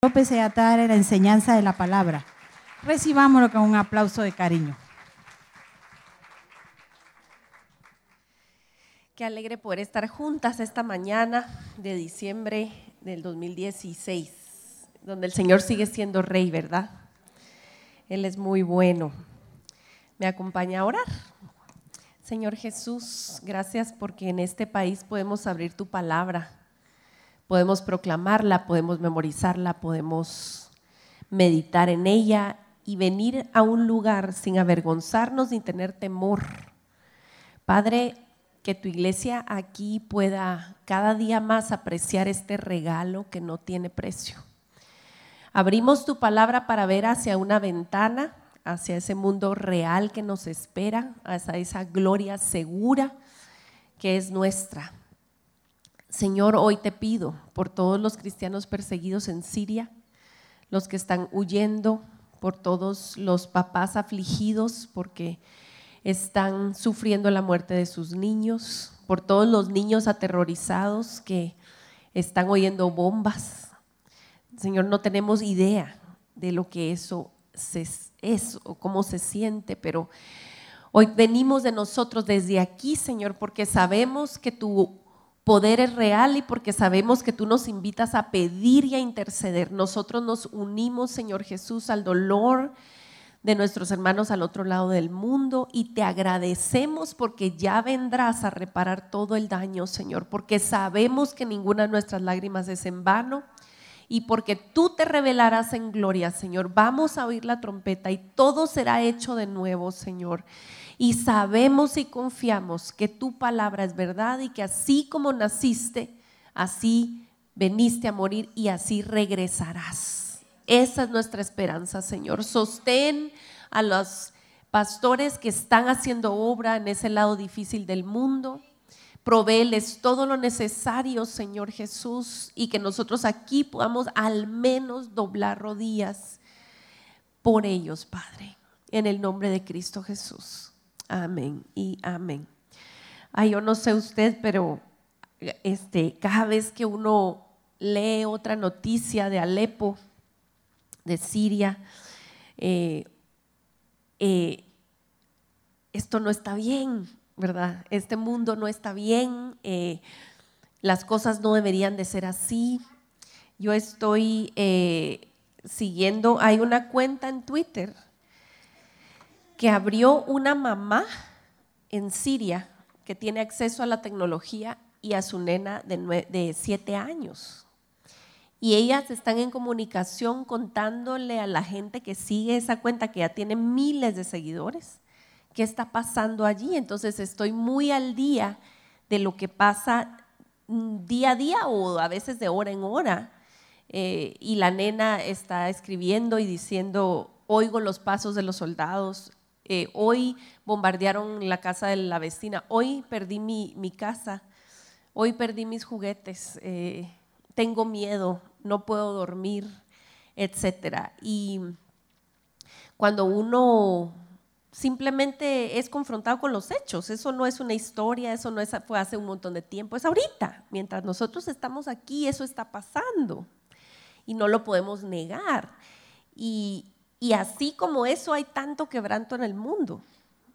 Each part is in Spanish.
López se atar la enseñanza de la palabra. Recibámoslo con un aplauso de cariño. Qué alegre poder estar juntas esta mañana de diciembre del 2016, donde el Señor sigue siendo Rey, ¿verdad? Él es muy bueno. ¿Me acompaña a orar? Señor Jesús, gracias porque en este país podemos abrir tu palabra, podemos proclamarla, podemos memorizarla, podemos meditar en ella y venir a un lugar sin avergonzarnos ni tener temor. Padre, que tu iglesia aquí pueda cada día más apreciar este regalo que no tiene precio. Abrimos tu palabra para ver hacia una ventana, hacia ese mundo real que nos espera, hacia esa gloria segura que es nuestra. Señor, hoy te pido por todos los cristianos perseguidos en Siria, los que están huyendo, por todos los papás afligidos porque están sufriendo la muerte de sus niños, por todos los niños aterrorizados que están oyendo bombas. Señor, no tenemos idea de lo que eso es o cómo se siente, pero hoy venimos de nosotros desde aquí, Señor, porque sabemos que tu poder es real y porque sabemos que tú nos invitas a pedir y a interceder. Nosotros nos unimos, Señor Jesús, al dolor de nuestros hermanos al otro lado del mundo y te agradecemos porque ya vendrás a reparar todo el daño, Señor, porque sabemos que ninguna de nuestras lágrimas es en vano y porque tú te revelarás en gloria, Señor. Vamos a oír la trompeta y todo será hecho de nuevo, Señor. Y sabemos y confiamos que tu palabra es verdad y que así como naciste, así veniste a morir y así regresarás. Esa es nuestra esperanza, Señor. Sostén a los pastores que están haciendo obra en ese lado difícil del mundo. Provéeles todo lo necesario, Señor Jesús, y que nosotros aquí podamos al menos doblar rodillas por ellos, Padre, en el nombre de Cristo Jesús. Amén y amén. Yo no sé usted, pero cada vez que uno lee otra noticia de Alepo, de Siria, esto no está bien, ¿verdad? Este mundo no está bien, las cosas no deberían de ser así. Yo estoy siguiendo, hay una cuenta en Twitter que abrió una mamá en Siria que tiene acceso a la tecnología y a su nena de 7 años. Y ellas están en comunicación contándole a la gente que sigue esa cuenta, que ya tiene miles de seguidores, qué está pasando allí. Entonces estoy muy al día de lo que pasa día a día o a veces de hora en hora. Y la nena está escribiendo y diciendo: oigo los pasos de los soldados, hoy bombardearon la casa de la vecina, hoy perdí mi casa, hoy perdí mis juguetes, tengo miedo, no puedo dormir, etcétera. Y cuando uno simplemente es confrontado con los hechos, eso no es una historia, eso no fue hace un montón de tiempo, es ahorita, mientras nosotros estamos aquí, eso está pasando y no lo podemos negar. Y así como eso hay tanto quebranto en el mundo.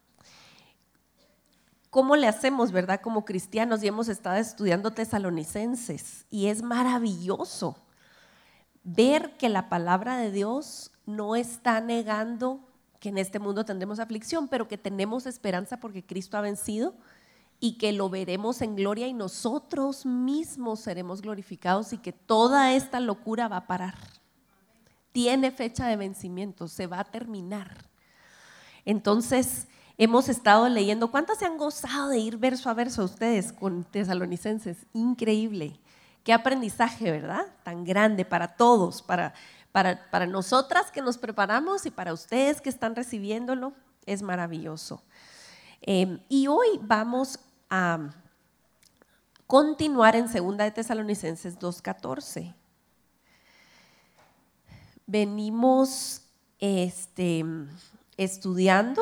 ¿Cómo le hacemos, verdad, como cristianos? Y hemos estado estudiando Tesalonicenses y es maravilloso ver que la palabra de Dios no está negando que en este mundo tendremos aflicción, pero que tenemos esperanza porque Cristo ha vencido y que lo veremos en gloria y nosotros mismos seremos glorificados y que toda esta locura va a parar. Tiene fecha de vencimiento, se va a terminar. Entonces hemos estado leyendo. ¿Cuántas se han gozado de ir verso a verso ustedes con Tesalonicenses? Increíble. Qué aprendizaje, ¿verdad? Tan grande para todos, para nosotras que nos preparamos y para ustedes que están recibiéndolo. Es maravilloso. Y hoy vamos a continuar en 2 de Tesalonicenses 2:14. Venimos estudiando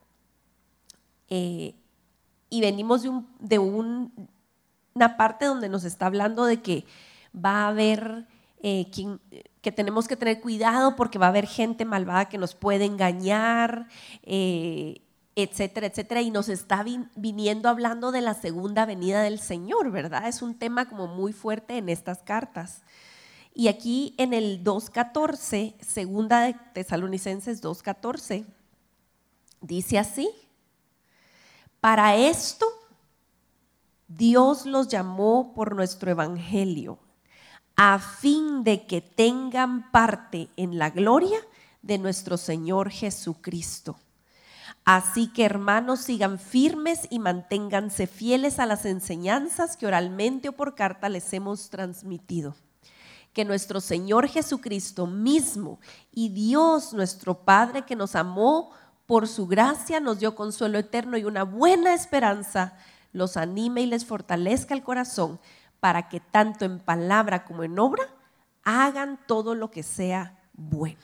y venimos de una parte donde nos está hablando de que va a haber que tenemos que tener cuidado porque va a haber gente malvada que nos puede engañar, etcétera, etcétera, y nos está viniendo hablando de la segunda venida del Señor, ¿verdad? Es un tema como muy fuerte en estas cartas. Y aquí en el 2:14, segunda de Tesalonicenses 2:14, dice así: para esto Dios los llamó por nuestro evangelio, a fin de que tengan parte en la gloria de nuestro Señor Jesucristo. Así que, hermanos, sigan firmes y manténganse fieles a las enseñanzas que oralmente o por carta les hemos transmitido. Que nuestro Señor Jesucristo mismo y Dios nuestro Padre, que nos amó por su gracia, nos dio consuelo eterno y una buena esperanza, los anime y les fortalezca el corazón, para que tanto en palabra como en obra hagan todo lo que sea bueno.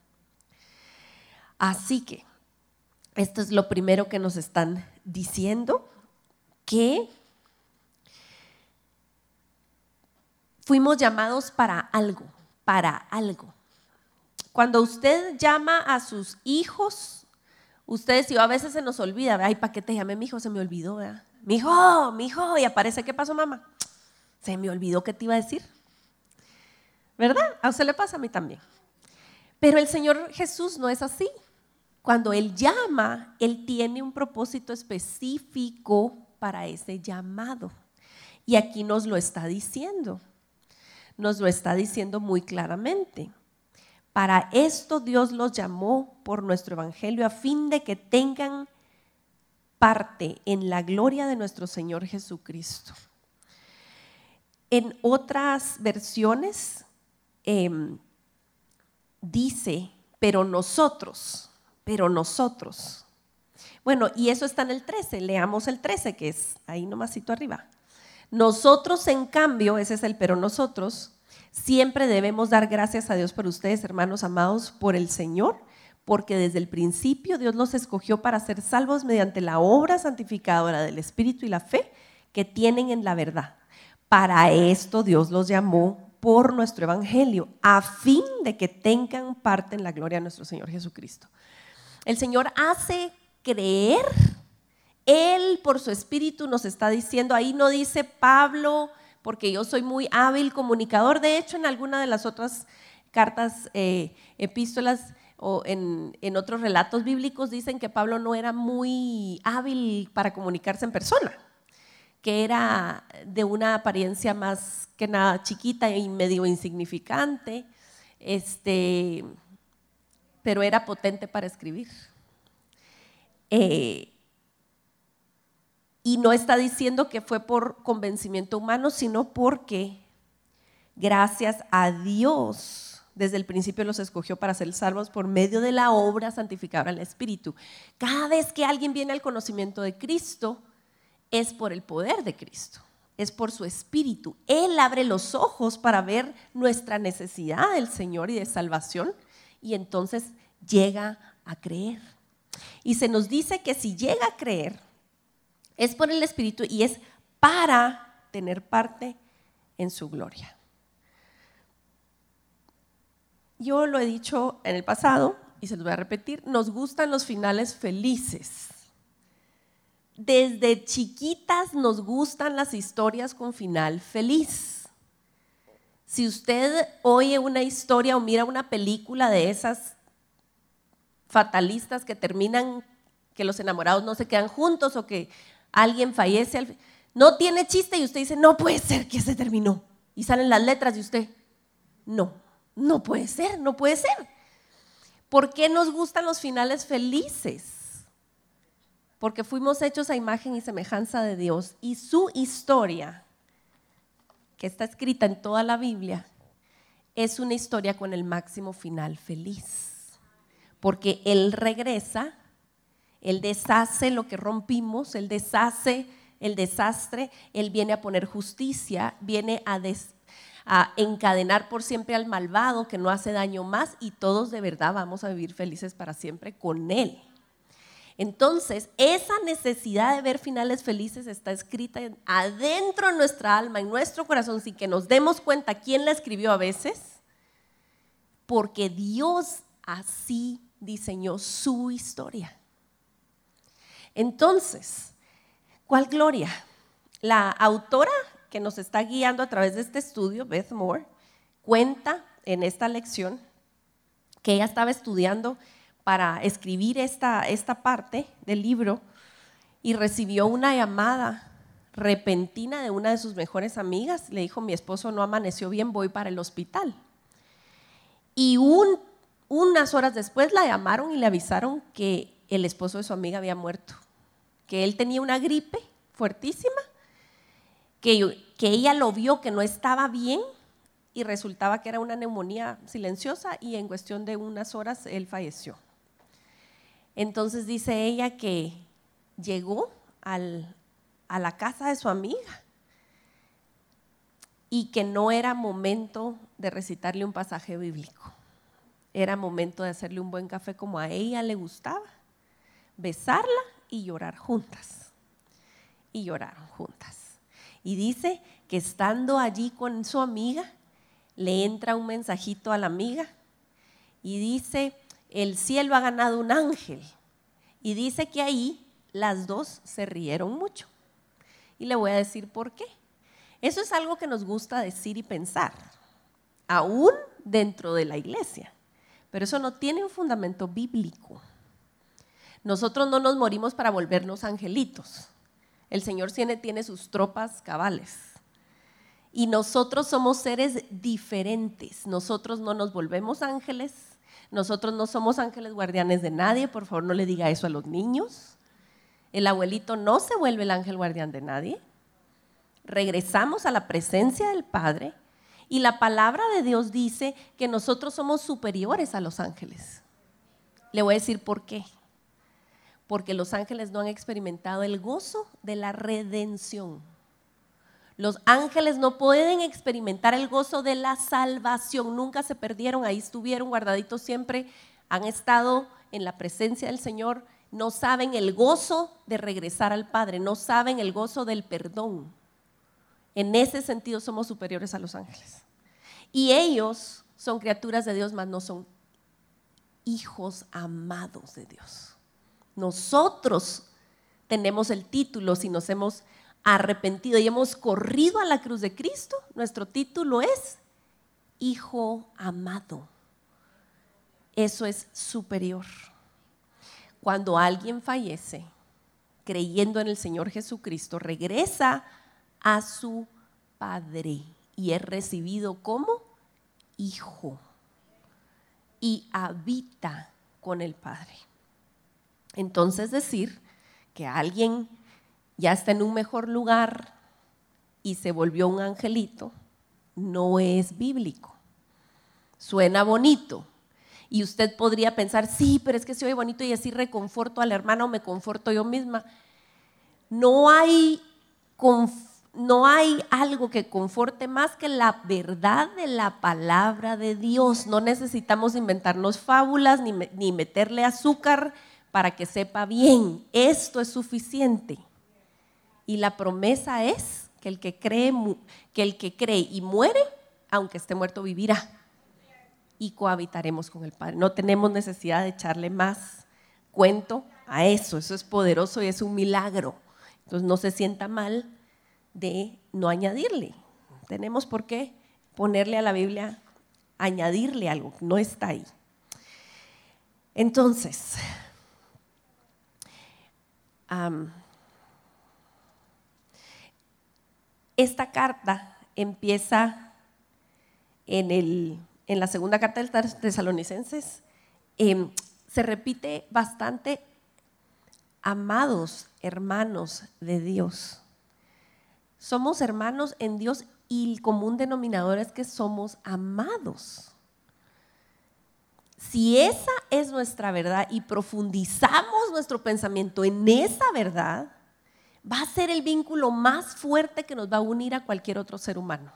Así que esto es lo primero que nos están diciendo, que fuimos llamados para algo, para algo. Cuando usted llama a sus hijos, ustedes, y a veces se nos olvida, ay, ¿para qué te llamé mi hijo? Se me olvidó, ¿verdad? Mi hijo, y aparece, ¿qué pasó, mamá? Se me olvidó qué te iba a decir, ¿verdad? A usted le pasa, a mí también. Pero el Señor Jesús no es así. Cuando Él llama, Él tiene un propósito específico para ese llamado. Y aquí nos lo está diciendo. Nos lo está diciendo muy claramente. Para esto Dios los llamó por nuestro evangelio, a fin de que tengan parte en la gloria de nuestro Señor Jesucristo. En otras versiones dice, pero nosotros. Bueno, y eso está en el 13, leamos el 13, que es ahí nomasito arriba. Nosotros, en cambio, ese es el pero nosotros, siempre debemos dar gracias a Dios por ustedes, hermanos amados, por el Señor, porque desde el principio Dios los escogió para ser salvos mediante la obra santificadora del Espíritu y la fe que tienen en la verdad. Para esto Dios los llamó por nuestro evangelio, a fin de que tengan parte en la gloria de nuestro Señor Jesucristo. El Señor hace creer, Él por su Espíritu nos está diciendo, ahí no dice Pablo, porque yo soy muy hábil comunicador. De hecho, en alguna de las otras cartas, epístolas o en otros relatos bíblicos dicen que Pablo no era muy hábil para comunicarse en persona, que era de una apariencia más que nada chiquita y medio insignificante, pero era potente para escribir. Y no está diciendo que fue por convencimiento humano, sino porque gracias a Dios desde el principio los escogió para ser salvos por medio de la obra santificadora del Espíritu. Cada vez que alguien viene al conocimiento de Cristo, es por el poder de Cristo, es por su Espíritu. Él abre los ojos para ver nuestra necesidad del Señor y de salvación, y entonces llega a creer. Y se nos dice que si llega a creer, es por el Espíritu y es para tener parte en su gloria. Yo lo he dicho en el pasado y se los voy a repetir, nos gustan los finales felices. Desde chiquitas nos gustan las historias con final feliz. Si usted oye una historia o mira una película de esas fatalistas que terminan, que los enamorados no se quedan juntos o que alguien fallece, no tiene chiste y usted dice, no puede ser que se terminó. Y salen las letras y usted, no puede ser. ¿Por qué nos gustan los finales felices? Porque fuimos hechos a imagen y semejanza de Dios, y su historia, que está escrita en toda la Biblia, es una historia con el máximo final feliz. Porque Él regresa, Él deshace lo que rompimos, Él deshace el desastre, Él viene a poner justicia, viene a encadenar por siempre al malvado que no hace daño más, y todos de verdad vamos a vivir felices para siempre con Él. Entonces, esa necesidad de ver finales felices está escrita adentro de nuestra alma, en nuestro corazón, sin que nos demos cuenta quién la escribió a veces, porque Dios así diseñó su historia. Entonces, ¿cuál gloria? La autora que nos está guiando a través de este estudio, Beth Moore, cuenta en esta lección que ella estaba estudiando para escribir esta parte del libro y recibió una llamada repentina de una de sus mejores amigas. Le dijo: mi esposo no amaneció bien, voy para el hospital. Y unas horas después la llamaron y le avisaron que el esposo de su amiga había muerto, que él tenía una gripe fuertísima, que ella lo vio que no estaba bien y resultaba que era una neumonía silenciosa y en cuestión de unas horas él falleció. Entonces dice ella que llegó a la casa de su amiga y que no era momento de recitarle un pasaje bíblico, era momento de hacerle un buen café como a ella le gustaba, besarla y llorar juntas. Y lloraron juntas. Y dice que estando allí con su amiga, le entra un mensajito a la amiga y dice: el cielo ha ganado un ángel. Y dice que ahí las dos se rieron mucho. Y le voy a decir por qué. Eso es algo que nos gusta decir y pensar, aún dentro de la iglesia, pero eso no tiene un fundamento bíblico. Nosotros no nos morimos para volvernos angelitos. El Señor tiene sus tropas cabales. Y nosotros somos seres diferentes. Nosotros no nos volvemos ángeles. Nosotros no somos ángeles guardianes de nadie. Por favor, no le diga eso a los niños. El abuelito no se vuelve el ángel guardián de nadie. Regresamos a la presencia del Padre y la palabra de Dios dice que nosotros somos superiores a los ángeles. Le voy a decir por qué. Porque los ángeles no han experimentado el gozo de la redención. Los ángeles no pueden experimentar el gozo de la salvación. Nunca se perdieron, ahí estuvieron guardaditos siempre, han estado en la presencia del Señor. No saben el gozo de regresar al Padre, no saben el gozo del perdón. En ese sentido somos superiores a los ángeles. Y ellos son criaturas de Dios, mas no son hijos amados de Dios. Nosotros tenemos el título, si nos hemos arrepentido y hemos corrido a la cruz de Cristo, nuestro título es Hijo amado. Eso es superior. Cuando alguien fallece creyendo en el Señor Jesucristo, regresa a su Padre y es recibido como hijo y habita con el Padre. Entonces decir que alguien ya está en un mejor lugar y se volvió un angelito no es bíblico. Suena bonito y usted podría pensar: sí, pero es que se oye bonito y así reconforto a la hermana o me conforto yo misma. No hay algo que conforte más que la verdad de la palabra de Dios. No necesitamos inventarnos fábulas ni meterle azúcar para que sepa bien. Esto es suficiente. Y la promesa es que el que cree y muere, aunque esté muerto, vivirá. Y cohabitaremos con el Padre. No tenemos necesidad de echarle más cuento a eso. Eso es poderoso y es un milagro. Entonces no se sienta mal de no añadirle. Tenemos por qué ponerle a la Biblia, añadirle algo que no está ahí. Entonces, esta carta empieza en la segunda carta de los Tesalonicenses. Se repite bastante: amados hermanos de Dios. Somos hermanos en Dios y el común denominador es que somos amados. Si esa es nuestra verdad y profundizamos nuestro pensamiento en esa verdad, va a ser el vínculo más fuerte que nos va a unir a cualquier otro ser humano.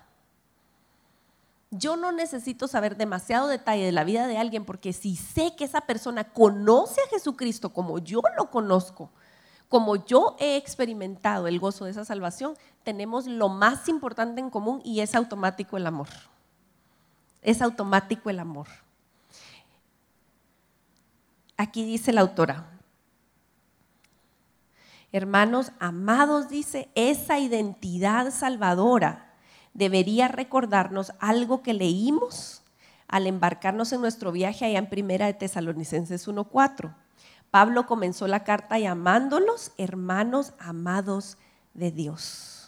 Yo no necesito saber demasiado detalle de la vida de alguien, porque si sé que esa persona conoce a Jesucristo como yo lo conozco, como yo he experimentado el gozo de esa salvación, tenemos lo más importante en común y es automático el amor. Es automático el amor. Aquí dice la autora, hermanos amados, dice, esa identidad salvadora debería recordarnos algo que leímos al embarcarnos en nuestro viaje allá en Primera de Tesalonicenses 1:4. Pablo comenzó la carta llamándolos hermanos amados de Dios.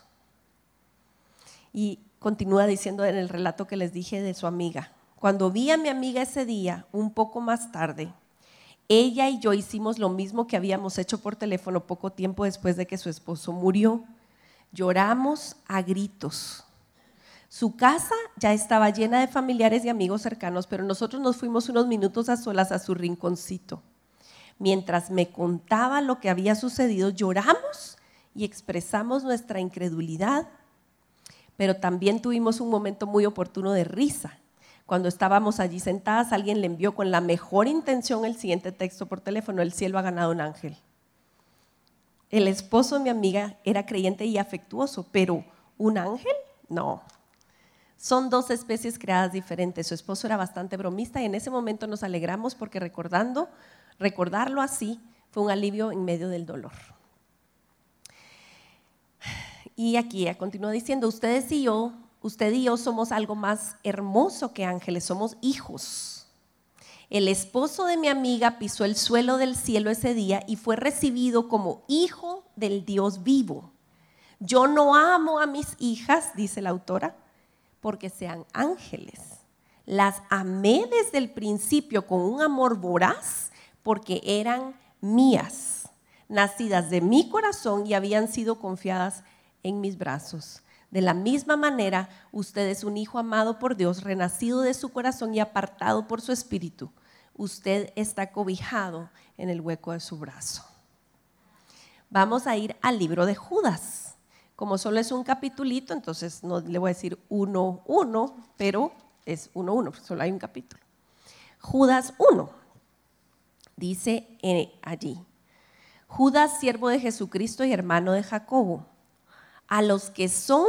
Y continúa diciendo en el relato que les dije de su amiga, cuando vi a mi amiga ese día, un poco más tarde, ella y yo hicimos lo mismo que habíamos hecho por teléfono poco tiempo después de que su esposo murió. Lloramos a gritos. Su casa ya estaba llena de familiares y amigos cercanos, pero nosotros nos fuimos unos minutos a solas a su rinconcito. Mientras me contaba lo que había sucedido, lloramos y expresamos nuestra incredulidad, pero también tuvimos un momento muy oportuno de risa. Cuando estábamos allí sentadas, alguien le envió con la mejor intención el siguiente texto por teléfono: el cielo ha ganado un ángel. El esposo de mi amiga era creyente y afectuoso, pero ¿un ángel? No. Son dos especies creadas diferentes. Su esposo era bastante bromista y en ese momento nos alegramos porque recordarlo así fue un alivio en medio del dolor. Y aquí ella continúa diciendo, usted y yo somos algo más hermoso que ángeles, somos hijos. El esposo de mi amiga pisó el suelo del cielo ese día y fue recibido como hijo del Dios vivo. Yo no amo a mis hijas, dice la autora, porque sean ángeles. Las amé desde el principio con un amor voraz porque eran mías, nacidas de mi corazón y habían sido confiadas en mis brazos. De la misma manera, usted es un hijo amado por Dios, renacido de su corazón y apartado por su espíritu. Usted está cobijado en el hueco de su brazo. Vamos a ir al libro de Judas. Como solo es un capitulito, entonces no le voy a decir 1:1, pero es 1:1, solo hay un capítulo. Judas 1, dice allí, Judas, siervo de Jesucristo y hermano de Jacobo, a los que son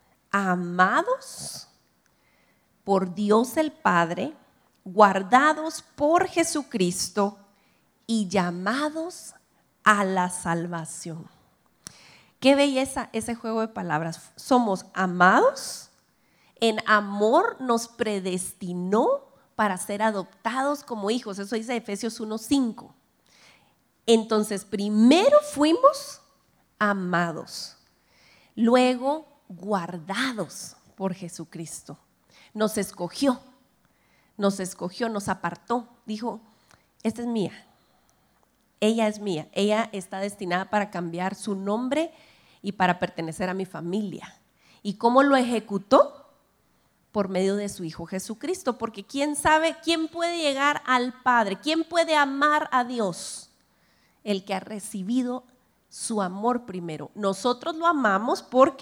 amados por Dios el Padre, guardados por Jesucristo y llamados a la salvación. Qué belleza ese juego de palabras. Somos amados, en amor nos predestinó para ser adoptados como hijos. Eso dice Efesios 1:5. Entonces, primero fuimos amados, luego guardados por Jesucristo. Nos escogió, nos apartó. Dijo, esta es mía. Ella es mía, ella está destinada para cambiar su nombre y para pertenecer a mi familia. ¿Y cómo lo ejecutó? Por medio de su Hijo Jesucristo, porque quién sabe, quién puede llegar al Padre, quién puede amar a Dios, el que ha recibido su amor primero. Nosotros lo amamos porque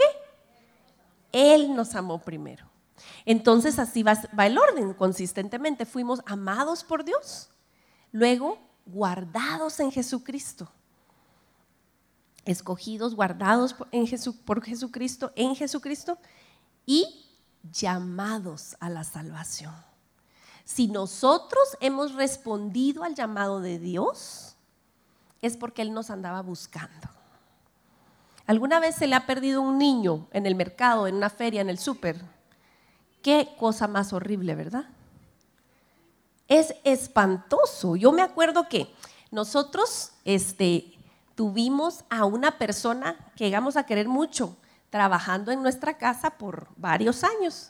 Él nos amó primero. Entonces así va el orden, consistentemente fuimos amados por Dios, luego guardados en Jesucristo, escogidos, guardados por Jesucristo, en Jesucristo y llamados a la salvación. Si nosotros hemos respondido al llamado de Dios, es porque Él nos andaba buscando. ¿Alguna vez se le ha perdido un niño en el mercado, en una feria, en el súper? Qué cosa más horrible, ¿verdad? Es espantoso. Yo me acuerdo que nosotros tuvimos a una persona que llegamos a querer mucho, trabajando en nuestra casa por varios años.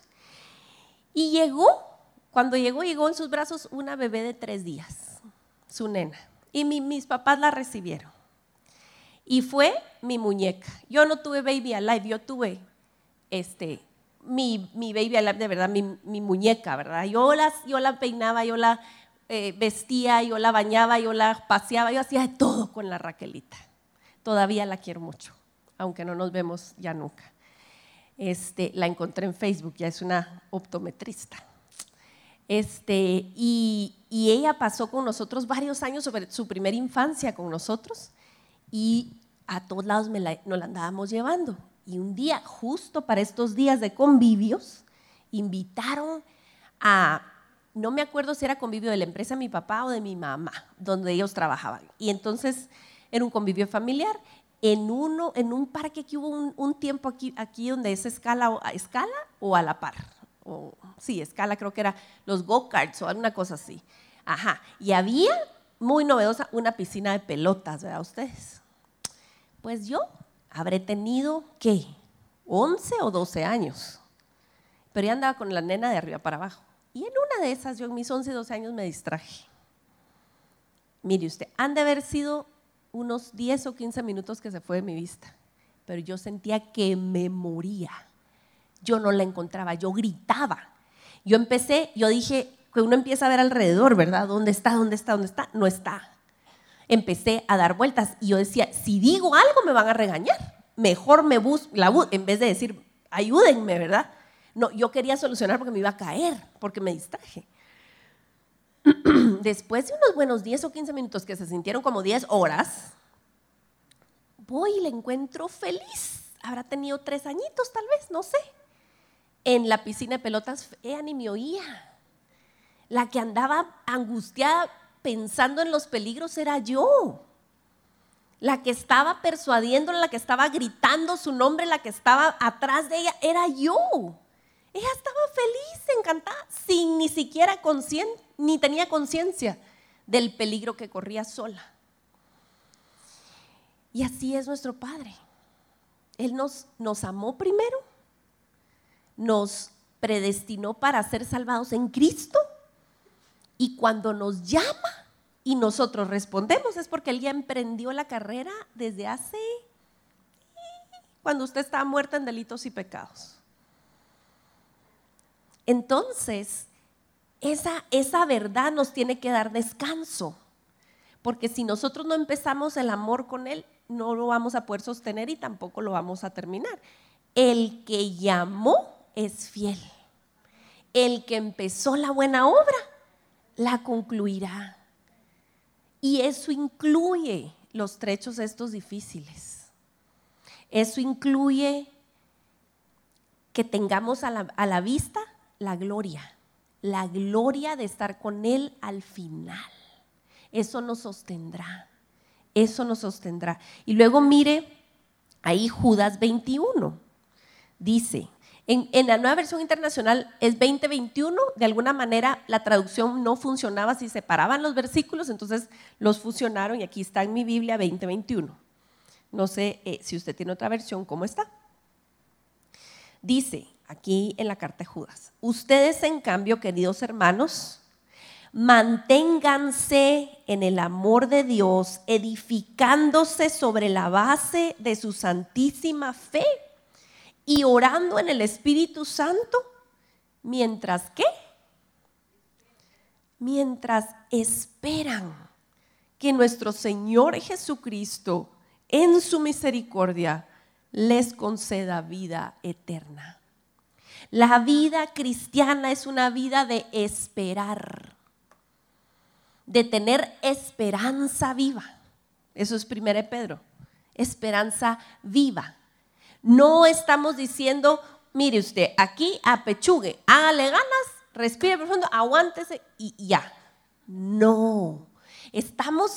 Y cuando llegó en sus brazos una bebé de 3 días, su nena. Y mis papás la recibieron. Y fue mi muñeca. Yo no tuve baby alive, yo tuve mi baby alive de verdad, mi muñeca, ¿verdad? Yo la peinaba, yo la vestía, yo la bañaba, yo la paseaba, yo hacía de todo con la Raquelita. Todavía la quiero mucho, aunque no nos vemos ya nunca. La encontré en Facebook, ya es una optometrista. Y ella pasó con nosotros varios años, sobre su primera infancia con nosotros, y a todos lados nos la andábamos llevando. Y un día, justo para estos días de convivios, invitaron a no me acuerdo si era convivio de la empresa de mi papá o de mi mamá, donde ellos trabajaban. Y entonces era un convivio familiar. En un parque que hubo un tiempo aquí donde es escala o a la par. Sí, escala, creo que era los go-karts o alguna cosa así. Ajá. Y había, muy novedosa, una piscina de pelotas, ¿verdad ustedes? Pues yo habré tenido, ¿qué? 11 o 12 años. Pero ya andaba con la nena de arriba para abajo. Y en una de esas, yo en mis 11, 12 años me distraje. Mire usted, han de haber sido unos 10 o 15 minutos que se fue de mi vista. Pero yo sentía que me moría. Yo no la encontraba, yo gritaba. Yo dije, que uno empieza a ver alrededor, ¿verdad? ¿Dónde está? ¿Dónde está? ¿Dónde está? No está. Empecé a dar vueltas y yo decía, si digo algo me van a regañar. Mejor me busco, en vez de decir, ayúdenme, ¿verdad? No, yo quería solucionar porque me iba a caer, porque me distraje. Después de unos buenos 10 o 15 minutos que se sintieron como 10 horas, voy y la encuentro feliz. Habrá tenido 3 añitos tal vez, no sé. En la piscina de pelotas, ella ni me oía. La que andaba angustiada pensando en los peligros era yo. La que estaba persuadiéndola, la que estaba gritando su nombre, la que estaba atrás de ella, era yo. Ella estaba feliz, encantada, sin ni siquiera ni tenía conciencia del peligro que corría sola. Y así es nuestro Padre. Él nos amó primero, nos predestinó para ser salvados en Cristo, y cuando nos llama y nosotros respondemos es porque Él ya emprendió la carrera desde cuando usted estaba muerta en delitos y pecados. Entonces, esa verdad nos tiene que dar descanso, porque si nosotros no empezamos el amor con Él, no lo vamos a poder sostener y tampoco lo vamos a terminar. El que llamó es fiel. El que empezó la buena obra, la concluirá. Y eso incluye los trechos estos difíciles. Eso incluye que tengamos a la vista la gloria de estar con Él al final. Eso nos sostendrá, Y luego mire, ahí Judas 21, dice, en la Nueva Versión Internacional es 20:21, de alguna manera la traducción no funcionaba si separaban los versículos, entonces los fusionaron y aquí está en mi Biblia 20:21. No sé si usted tiene otra versión, ¿cómo está? Dice aquí en la carta de Judas, ustedes en cambio, queridos hermanos, manténganse en el amor de Dios, edificándose sobre la base de su santísima fe y orando en el Espíritu Santo, mientras esperan que nuestro Señor Jesucristo en su misericordia les conceda vida eterna. La vida cristiana es una vida de esperar, de tener esperanza viva. Eso es 1 Pedro, esperanza viva. No estamos diciendo, mire usted, aquí apechugue, hágale ganas, respire profundo, aguántese y ya. No, estamos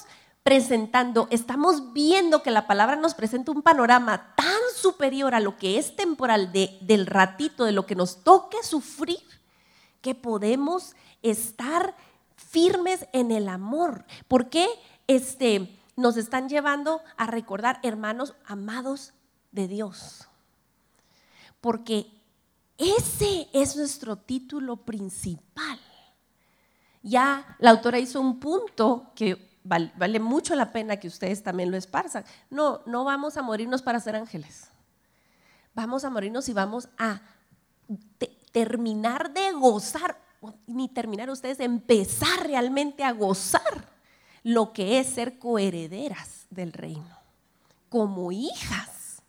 viendo que la palabra nos presenta un panorama tan superior a lo que es temporal del ratito, de lo que nos toque sufrir, que podemos estar firmes en el amor. ¿Por qué nos están llevando a recordar, hermanos amados de Dios? Porque ese es nuestro título principal. Ya la autora hizo un punto que vale mucho la pena que ustedes también lo esparzan. No vamos a morirnos para ser ángeles. Vamos a morirnos y vamos a terminar de gozar, ni terminar ustedes, empezar realmente a gozar lo que es ser coherederas del reino, como hijas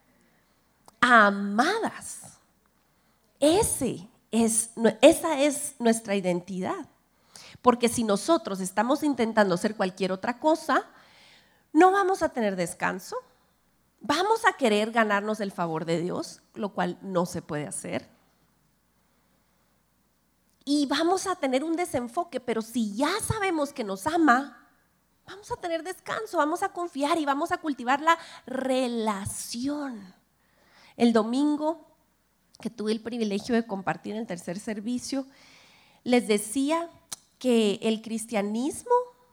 amadas. Esa es nuestra identidad. Porque si nosotros estamos intentando hacer cualquier otra cosa, no vamos a tener descanso, vamos a querer ganarnos el favor de Dios, lo cual no se puede hacer. y vamos a tener un desenfoque, pero si ya sabemos que nos ama, vamos a tener descanso, vamos a confiar y vamos a cultivar la relación. El domingo que tuve el privilegio de compartir en el tercer servicio, les decía que el cristianismo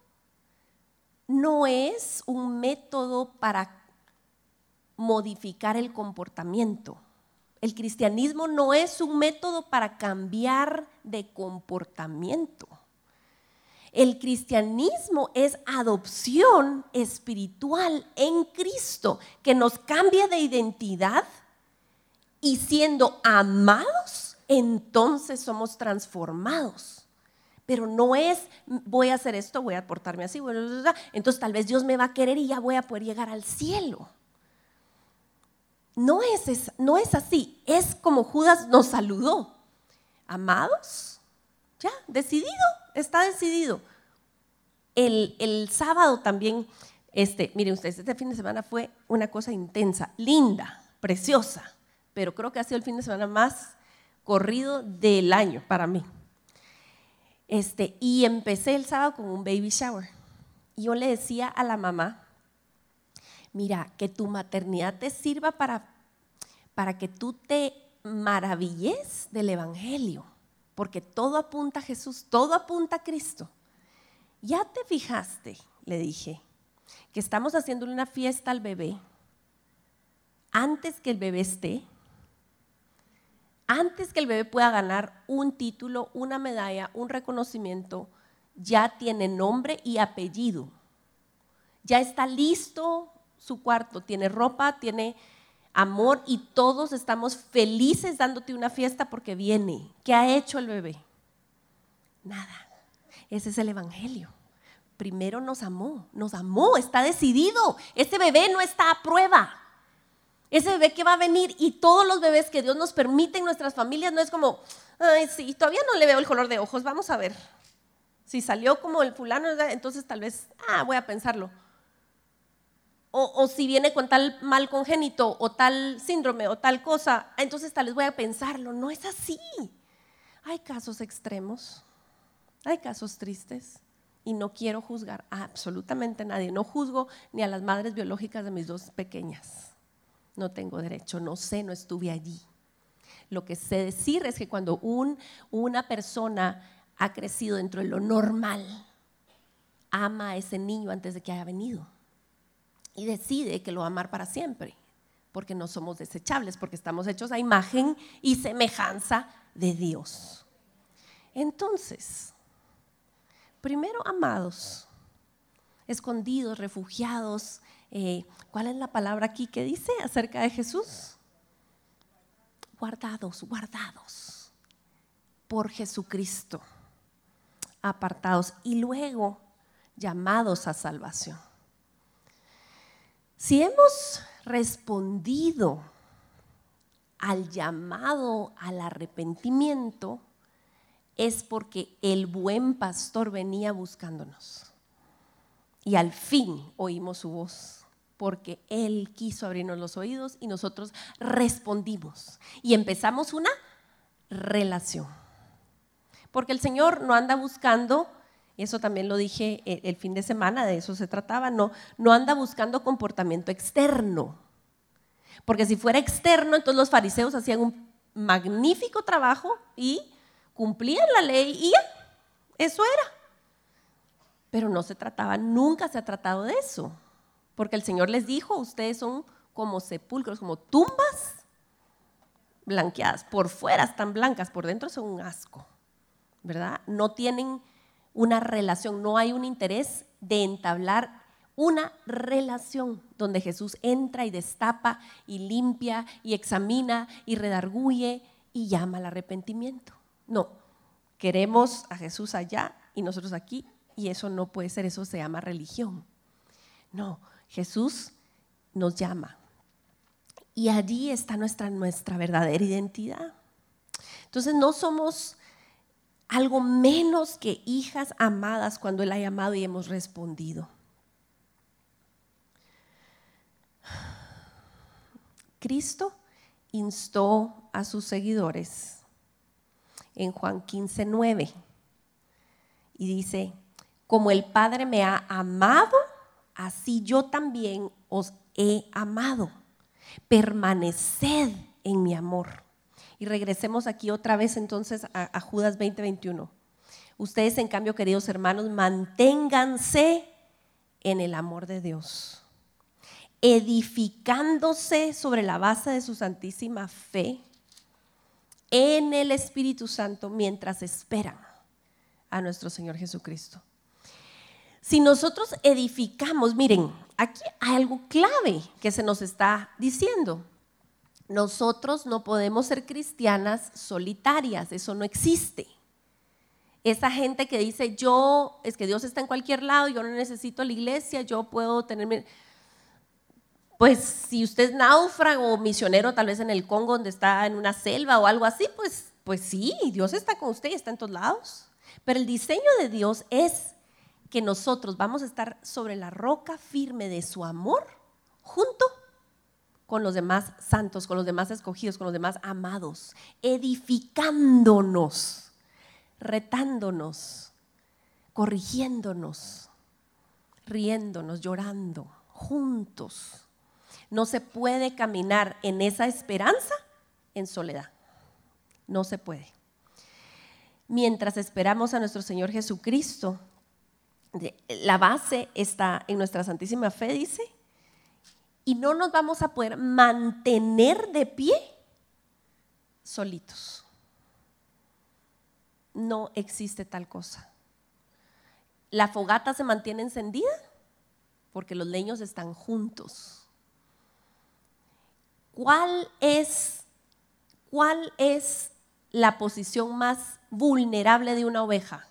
no es un método para modificar el comportamiento. El cristianismo no es un método para cambiar de comportamiento. El cristianismo es adopción espiritual en Cristo, que nos cambia de identidad y siendo amados, entonces somos transformados. Pero no es, voy a hacer esto, voy a portarme así, entonces tal vez Dios me va a querer y ya voy a poder llegar al cielo. No es así, es como Judas nos saludó. Amados, ya, decidido, está decidido. El sábado también, miren ustedes, este fin de semana fue una cosa intensa, linda, preciosa, pero creo que ha sido el fin de semana más corrido del año para mí. Y empecé el sábado con un baby shower. Y yo le decía a la mamá, mira, que tu maternidad te sirva para que tú te maravilles del evangelio, porque todo apunta a Jesús, todo apunta a Cristo. ¿Ya te fijaste?, le dije, que estamos haciéndole una fiesta al bebé antes que el bebé esté, antes que el bebé pueda ganar un título, una medalla, un reconocimiento, ya tiene nombre y apellido, ya está listo su cuarto, tiene ropa, tiene amor y todos estamos felices dándote una fiesta porque viene. ¿Qué ha hecho el bebé? Nada. Ese es el evangelio. Primero nos amó, está decidido. Ese bebé no está a prueba. Ese bebé que va a venir, y todos los bebés que Dios nos permite en nuestras familias, no es como, ay, sí, todavía no le veo el color de ojos, vamos a ver. Si salió como el fulano, entonces tal vez, voy a pensarlo. O si viene con tal mal congénito, o tal síndrome, o tal cosa, entonces tal vez voy a pensarlo. No es así. Hay casos extremos, hay casos tristes, y no quiero juzgar a absolutamente nadie. No juzgo ni a las madres biológicas de mis dos pequeñas. No tengo derecho, no sé, no estuve allí. Lo que sé decir es que cuando una persona ha crecido dentro de lo normal, ama a ese niño antes de que haya venido y decide que lo va a amar para siempre, porque no somos desechables, porque estamos hechos a imagen y semejanza de Dios. Entonces, primero, amados, escondidos, refugiados. ¿Cuál es la palabra aquí que dice acerca de Jesús? Guardados por Jesucristo, apartados y luego llamados a salvación. Si hemos respondido al llamado al arrepentimiento, es porque el buen pastor venía buscándonos y al fin oímos su voz, porque Él quiso abrirnos los oídos y nosotros respondimos y empezamos una relación. Porque el Señor no anda buscando, y eso también lo dije el fin de semana, de eso se trataba, no anda buscando comportamiento externo. Porque si fuera externo, entonces los fariseos hacían un magnífico trabajo y cumplían la ley y ya, eso era. Pero no se trataba, nunca se ha tratado de eso. Porque el Señor les dijo, ustedes son como sepulcros, como tumbas blanqueadas. Por fuera están blancas, por dentro son un asco, ¿verdad? No tienen una relación, no hay un interés de entablar una relación donde Jesús entra y destapa y limpia y examina y redarguye y llama al arrepentimiento. No, queremos a Jesús allá y nosotros aquí, y eso no puede ser, eso se llama religión. No, Jesús nos llama y allí está nuestra verdadera identidad. Entonces no somos algo menos que hijas amadas cuando Él ha llamado y hemos respondido. Cristo instó a sus seguidores en Juan 15:9. Y dice, como el Padre me ha amado, así yo también os he amado. Permaneced en mi amor. Y regresemos aquí otra vez entonces a Judas 20:21. Ustedes, en cambio, queridos hermanos, manténganse en el amor de Dios, edificándose sobre la base de su santísima fe en el Espíritu Santo mientras esperan a nuestro Señor Jesucristo. Si nosotros edificamos, miren, aquí hay algo clave que se nos está diciendo. Nosotros no podemos ser cristianas solitarias, eso no existe. Esa gente que dice, es que Dios está en cualquier lado, yo no necesito la iglesia, yo puedo tener... Pues si usted es náufrago o misionero tal vez en el Congo donde está en una selva o algo así, pues sí, Dios está con usted y está en todos lados. Pero el diseño de Dios es que nosotros vamos a estar sobre la roca firme de su amor junto con los demás santos, con los demás escogidos, con los demás amados, edificándonos, retándonos, corrigiéndonos, riéndonos, llorando, juntos. No se puede caminar en esa esperanza en soledad. No se puede. Mientras esperamos a nuestro Señor Jesucristo, la base está en nuestra santísima fe, dice, y no nos vamos a poder mantener de pie solitos. No existe tal cosa. La fogata se mantiene encendida porque los leños están juntos. ¿Cuál es la posición más vulnerable de una oveja?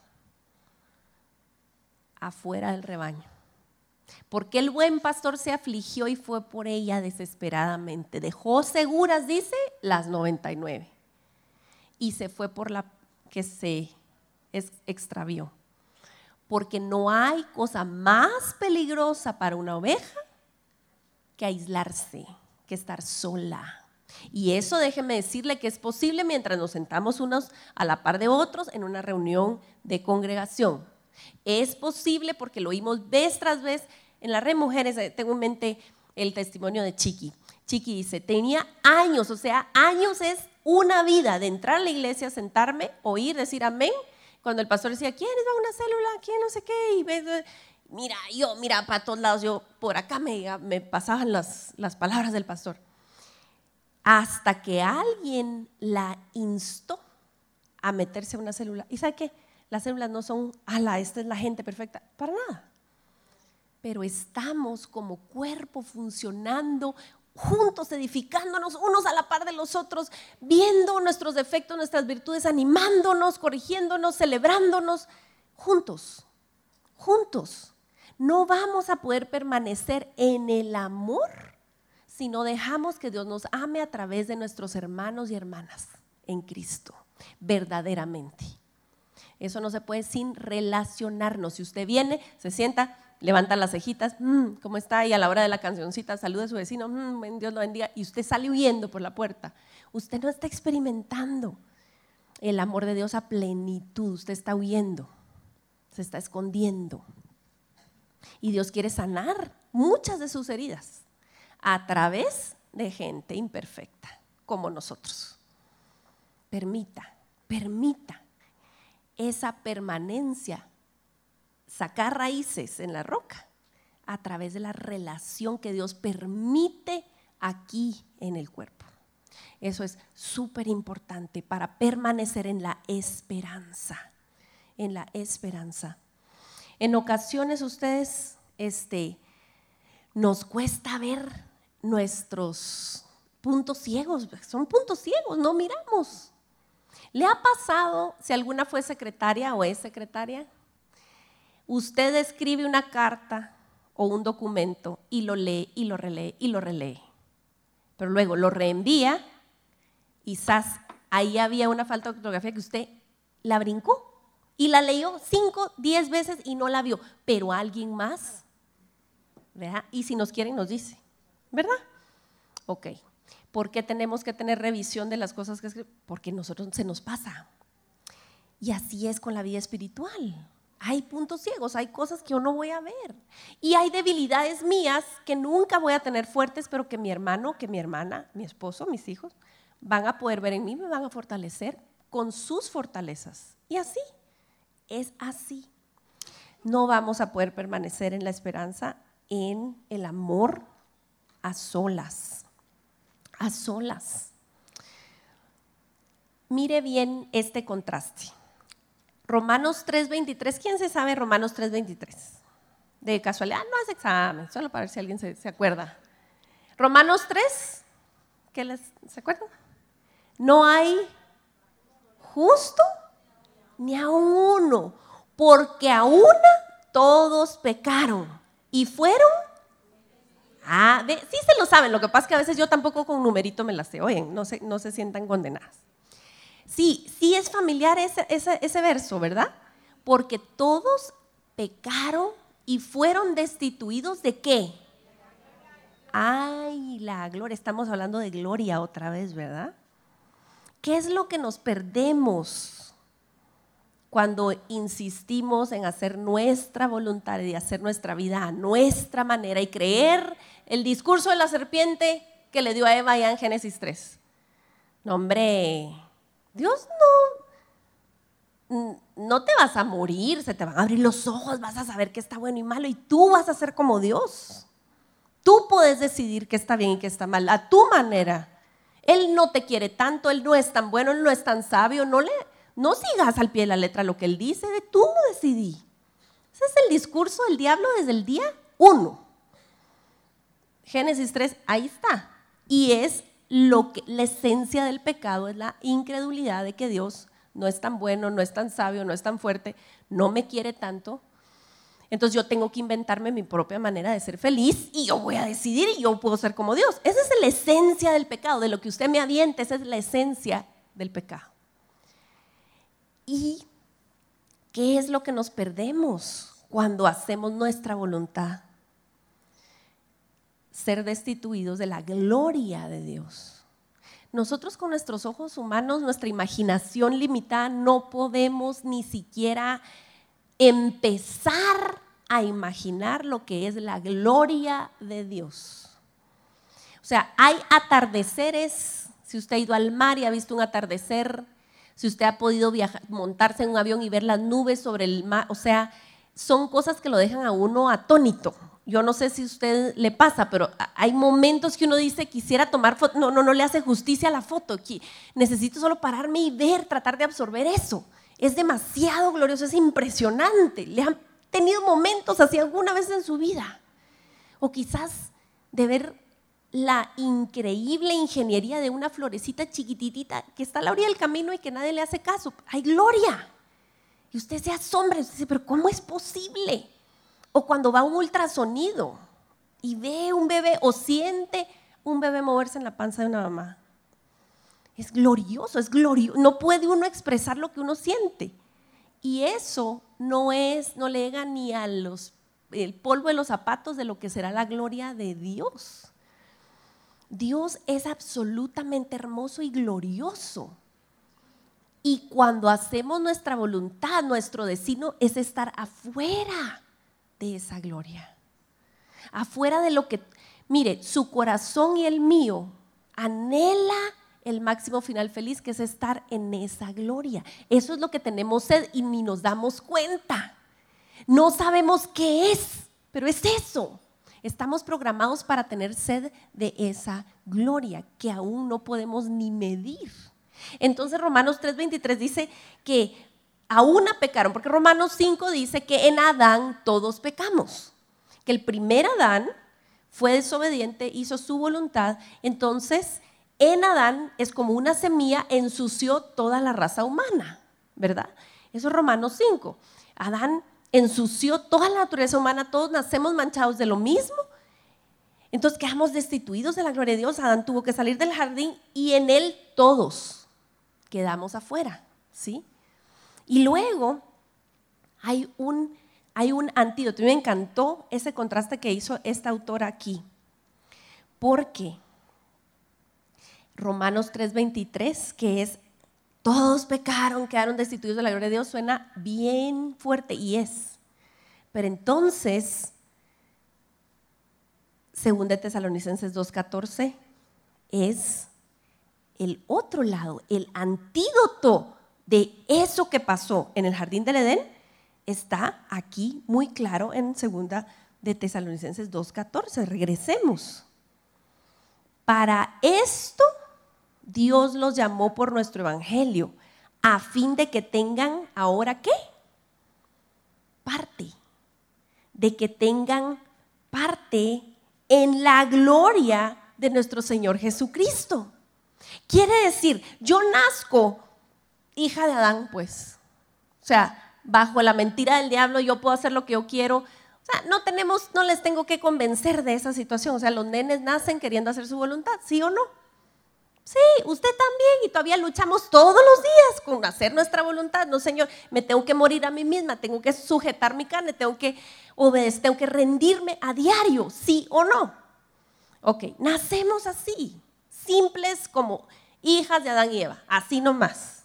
Afuera del rebaño. Porque el buen pastor se afligió y fue por ella desesperadamente. Dejó seguras, dice, las 99. Y se fue por la que se extravió. Porque no hay cosa más peligrosa para una oveja que aislarse, que estar sola. Y eso déjeme decirle que es posible mientras nos sentamos unos a la par de otros en una reunión de congregación. Es posible porque lo oímos vez tras vez en la red Mujeres. Tengo en mente el testimonio de Chiqui. Chiqui dice, tenía años, o sea, años es una vida de entrar a la iglesia, sentarme, oír, decir amén. Cuando el pastor decía, ¿quiénes van a una célula? ¿Quién no sé qué? Y mira, para todos lados, yo por acá me pasaban las palabras del pastor. Hasta que alguien la instó a meterse a una célula. ¿Y sabe qué? Las células no son, esta es la gente perfecta, para nada. Pero estamos como cuerpo funcionando juntos, edificándonos unos a la par de los otros, viendo nuestros defectos, nuestras virtudes, animándonos, corrigiéndonos, celebrándonos, juntos. No vamos a poder permanecer en el amor si no dejamos que Dios nos ame a través de nuestros hermanos y hermanas en Cristo, verdaderamente. Eso no se puede sin relacionarnos. Si usted viene, se sienta, levanta las cejitas, ¿cómo está? Y a la hora de la cancioncita saluda a su vecino, Dios lo bendiga, y usted sale huyendo por la puerta. Usted no está experimentando el amor de Dios a plenitud, usted está huyendo, se está escondiendo. Y Dios quiere sanar muchas de sus heridas a través de gente imperfecta como nosotros. Permita esa permanencia, sacar raíces en la roca a través de la relación que Dios permite aquí en el cuerpo. Eso es súper importante para permanecer en la esperanza. En ocasiones ustedes, nos cuesta ver nuestros puntos ciegos, son puntos ciegos, no miramos. ¿Le ha pasado, si alguna fue secretaria o es secretaria? Usted escribe una carta o un documento y lo lee y lo relee y lo relee. Pero luego lo reenvía y ahí había una falta de ortografía que usted la brincó y la leyó 5, 10 veces y no la vio. Pero alguien más, ¿verdad? Y si nos quieren nos dice, ¿verdad? Ok. ¿Por qué tenemos que tener revisión de las cosas que escribimos? Porque nosotros se nos pasa. Y así es con la vida espiritual. Hay puntos ciegos, hay cosas que yo no voy a ver. Y hay debilidades mías que nunca voy a tener fuertes, pero que mi hermano, que mi hermana, mi esposo, mis hijos, van a poder ver en mí, me van a fortalecer con sus fortalezas. Y así, es así. No vamos a poder permanecer en la esperanza, en el amor a solas. A solas. Mire bien este contraste. Romanos 3:23, ¿quién se sabe Romanos 3:23? De casualidad, no es examen, solo para ver si alguien se acuerda. Romanos 3, ¿se acuerdan? No hay justo ni a uno, porque a una todos pecaron y fueron. Sí se lo saben, lo que pasa es que a veces yo tampoco con numerito me las sé, oyen, no se sientan condenadas. Sí es familiar ese verso, ¿verdad? Porque todos pecaron y fueron destituidos ¿de qué? Ay, la gloria, estamos hablando de gloria otra vez, ¿verdad? ¿Qué es lo que nos perdemos cuando insistimos en hacer nuestra voluntad y hacer nuestra vida a nuestra manera y creer el discurso de la serpiente que le dio a Eva allá en Génesis 3? No, hombre, Dios no te vas a morir, se te van a abrir los ojos, vas a saber qué está bueno y malo y tú vas a ser como Dios. Tú puedes decidir qué está bien y qué está mal a tu manera. Él no te quiere tanto, Él no es tan bueno, Él no es tan sabio, no sigas al pie de la letra lo que Él dice, tú decidí. Ese es el discurso del diablo desde el día 1. Génesis 3, ahí está. Y es la esencia del pecado, es la incredulidad de que Dios no es tan bueno, no es tan sabio, no es tan fuerte, no me quiere tanto. Entonces yo tengo que inventarme mi propia manera de ser feliz y yo voy a decidir y yo puedo ser como Dios. Esa es la esencia del pecado, de lo que usted me aviente, esa es la esencia del pecado. ¿Y qué es lo que nos perdemos cuando hacemos nuestra voluntad? Ser destituidos de la gloria de Dios. Nosotros con nuestros ojos humanos, nuestra imaginación limitada, no podemos ni siquiera empezar a imaginar lo que es la gloria de Dios. O sea, hay atardeceres, si usted ha ido al mar y ha visto un atardecer, si usted ha podido montarse en un avión y ver las nubes sobre el mar, o sea, son cosas que lo dejan a uno atónito. Yo no sé si a usted le pasa, pero hay momentos que uno dice, quisiera tomar foto, no le hace justicia a la foto, necesito solo pararme y ver, tratar de absorber eso. Es demasiado glorioso, es impresionante. ¿Le han tenido momentos así alguna vez en su vida? O quizás de ver la increíble ingeniería de una florecita chiquititita que está a la orilla del camino y que nadie le hace caso. ¡Hay gloria! Y usted se asombra y usted dice, ¿pero cómo es posible? O cuando va a un ultrasonido y ve un bebé o siente un bebé moverse en la panza de una mamá. Es glorioso, es glorioso. No puede uno expresar lo que uno siente. Y eso no le llega ni a el polvo de los zapatos de lo que será la gloria de Dios. Dios es absolutamente hermoso y glorioso. Y cuando hacemos nuestra voluntad, nuestro destino es estar afuera de esa gloria. Afuera de lo que, mire, su corazón y el mío anhela el máximo final feliz, que es estar en esa gloria. Eso es lo que tenemos sed y ni nos damos cuenta. No sabemos qué es, pero es eso. Estamos programados para tener sed de esa gloria que aún no podemos ni medir. Entonces Romanos 3:23 dice que a una pecaron, porque Romanos 5 dice que en Adán todos pecamos, que el primer Adán fue desobediente, hizo su voluntad, entonces en Adán es como una semilla, ensució toda la raza humana, ¿verdad? Eso es Romanos 5. Adán ensució toda la naturaleza humana, todos nacemos manchados de lo mismo, entonces quedamos destituidos de la gloria de Dios. Adán tuvo que salir del jardín y en él todos quedamos afuera, ¿sí? Y luego hay un antídoto. Me encantó ese contraste que hizo esta autora aquí, porque Romanos 3:23, que es Todos pecaron, quedaron destituidos de la gloria de Dios. Suena bien fuerte y es. Pero entonces, según de Tesalonicenses 2:14, es el otro lado, el antídoto de eso que pasó en el jardín del Edén, está aquí muy claro en segunda de Tesalonicenses 2:14. Regresemos. Para esto Dios los llamó por nuestro evangelio, a fin de que tengan ahora ¿qué? Parte. De que tengan parte en la gloria de nuestro Señor Jesucristo. Quiere decir, yo nazco hija de Adán, pues. O sea, bajo la mentira del diablo yo puedo hacer lo que yo quiero. O sea, no les tengo que convencer de esa situación. O sea, los nenes nacen queriendo hacer su voluntad, ¿sí o no? Sí, usted también, y todavía luchamos todos los días con hacer nuestra voluntad. No, Señor, me tengo que morir a mí misma, tengo que sujetar mi carne, tengo que obedecer, tengo que rendirme a diario, ¿sí o no? Ok, nacemos así, simples como hijas de Adán y Eva, así nomás.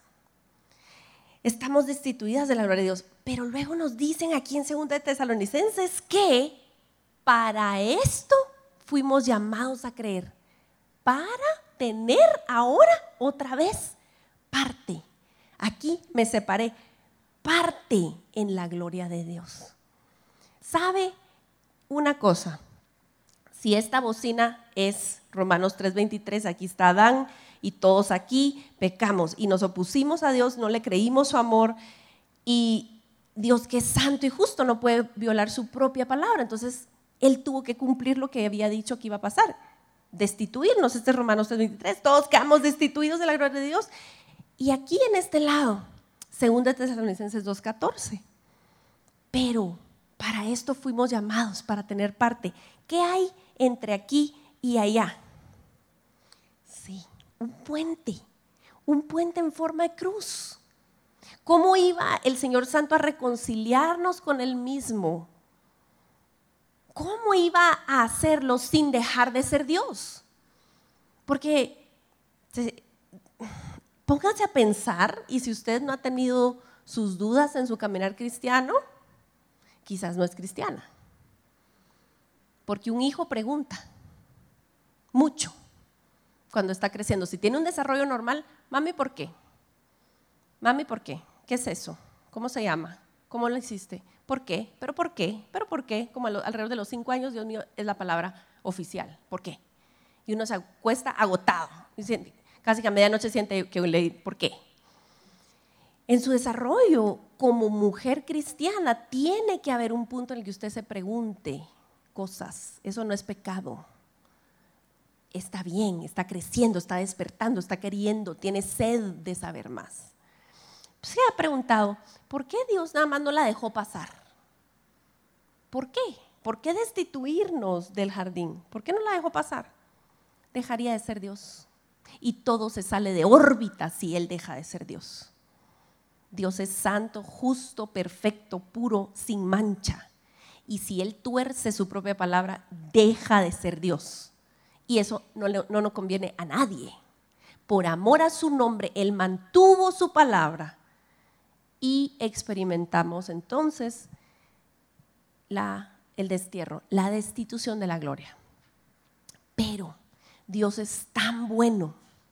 Estamos destituidas de la gloria de Dios, pero luego nos dicen aquí en 2 de Tesalonicenses que para esto fuimos llamados a creer, para tener ahora otra vez parte. Aquí me separé, parte en la gloria de Dios. ¿Sabe una cosa? Si esta bocina es Romanos 3:23, aquí está Adán y todos aquí pecamos y nos opusimos a Dios, no le creímos su amor, y Dios, que es santo y justo, no puede violar su propia palabra. Entonces Él tuvo que cumplir lo que había dicho que iba a pasar, destituirnos. Este es Romanos 3:23, todos quedamos destituidos de la gloria de Dios. Y aquí en este lado, 2 de Tesalonicenses 2:14, pero para esto fuimos llamados, para tener parte. ¿Qué hay entre aquí y allá? Sí, un puente en forma de cruz. ¿Cómo iba el Señor Santo a reconciliarnos con Él mismo? ¿Cómo iba a hacerlo sin dejar de ser Dios? Porque pónganse a pensar, y si usted no ha tenido sus dudas en su caminar cristiano, quizás no es cristiana. Porque un hijo pregunta mucho cuando está creciendo. Si tiene un desarrollo normal, mami, ¿por qué? Mami, ¿por qué? ¿Qué es eso? ¿Cómo se llama? ¿Cómo lo hiciste? ¿Por qué? ¿Pero por qué? ¿Pero por qué? Como alrededor de los 5 años, Dios mío, es la palabra oficial. ¿Por qué? Y uno se acuesta agotado. Casi que a medianoche siente que le ¿por qué? En su desarrollo como mujer cristiana tiene que haber un punto en el que usted se pregunte cosas. Eso no es pecado. Está bien, está creciendo, está despertando, está queriendo, tiene sed de saber más. Se ha preguntado, ¿por qué Dios nada más no la dejó pasar? ¿Por qué? ¿Por qué destituirnos del jardín? ¿Por qué no la dejó pasar? Dejaría de ser Dios. Y todo se sale de órbita si Él deja de ser Dios. Dios es santo, justo, perfecto, puro, sin mancha. Y si Él tuerce su propia palabra, deja de ser Dios. Y eso no nos conviene a nadie. Por amor a su nombre, Él mantuvo su palabra. Y experimentamos entonces el destierro, la destitución de la gloria. Pero Dios es tan bueno,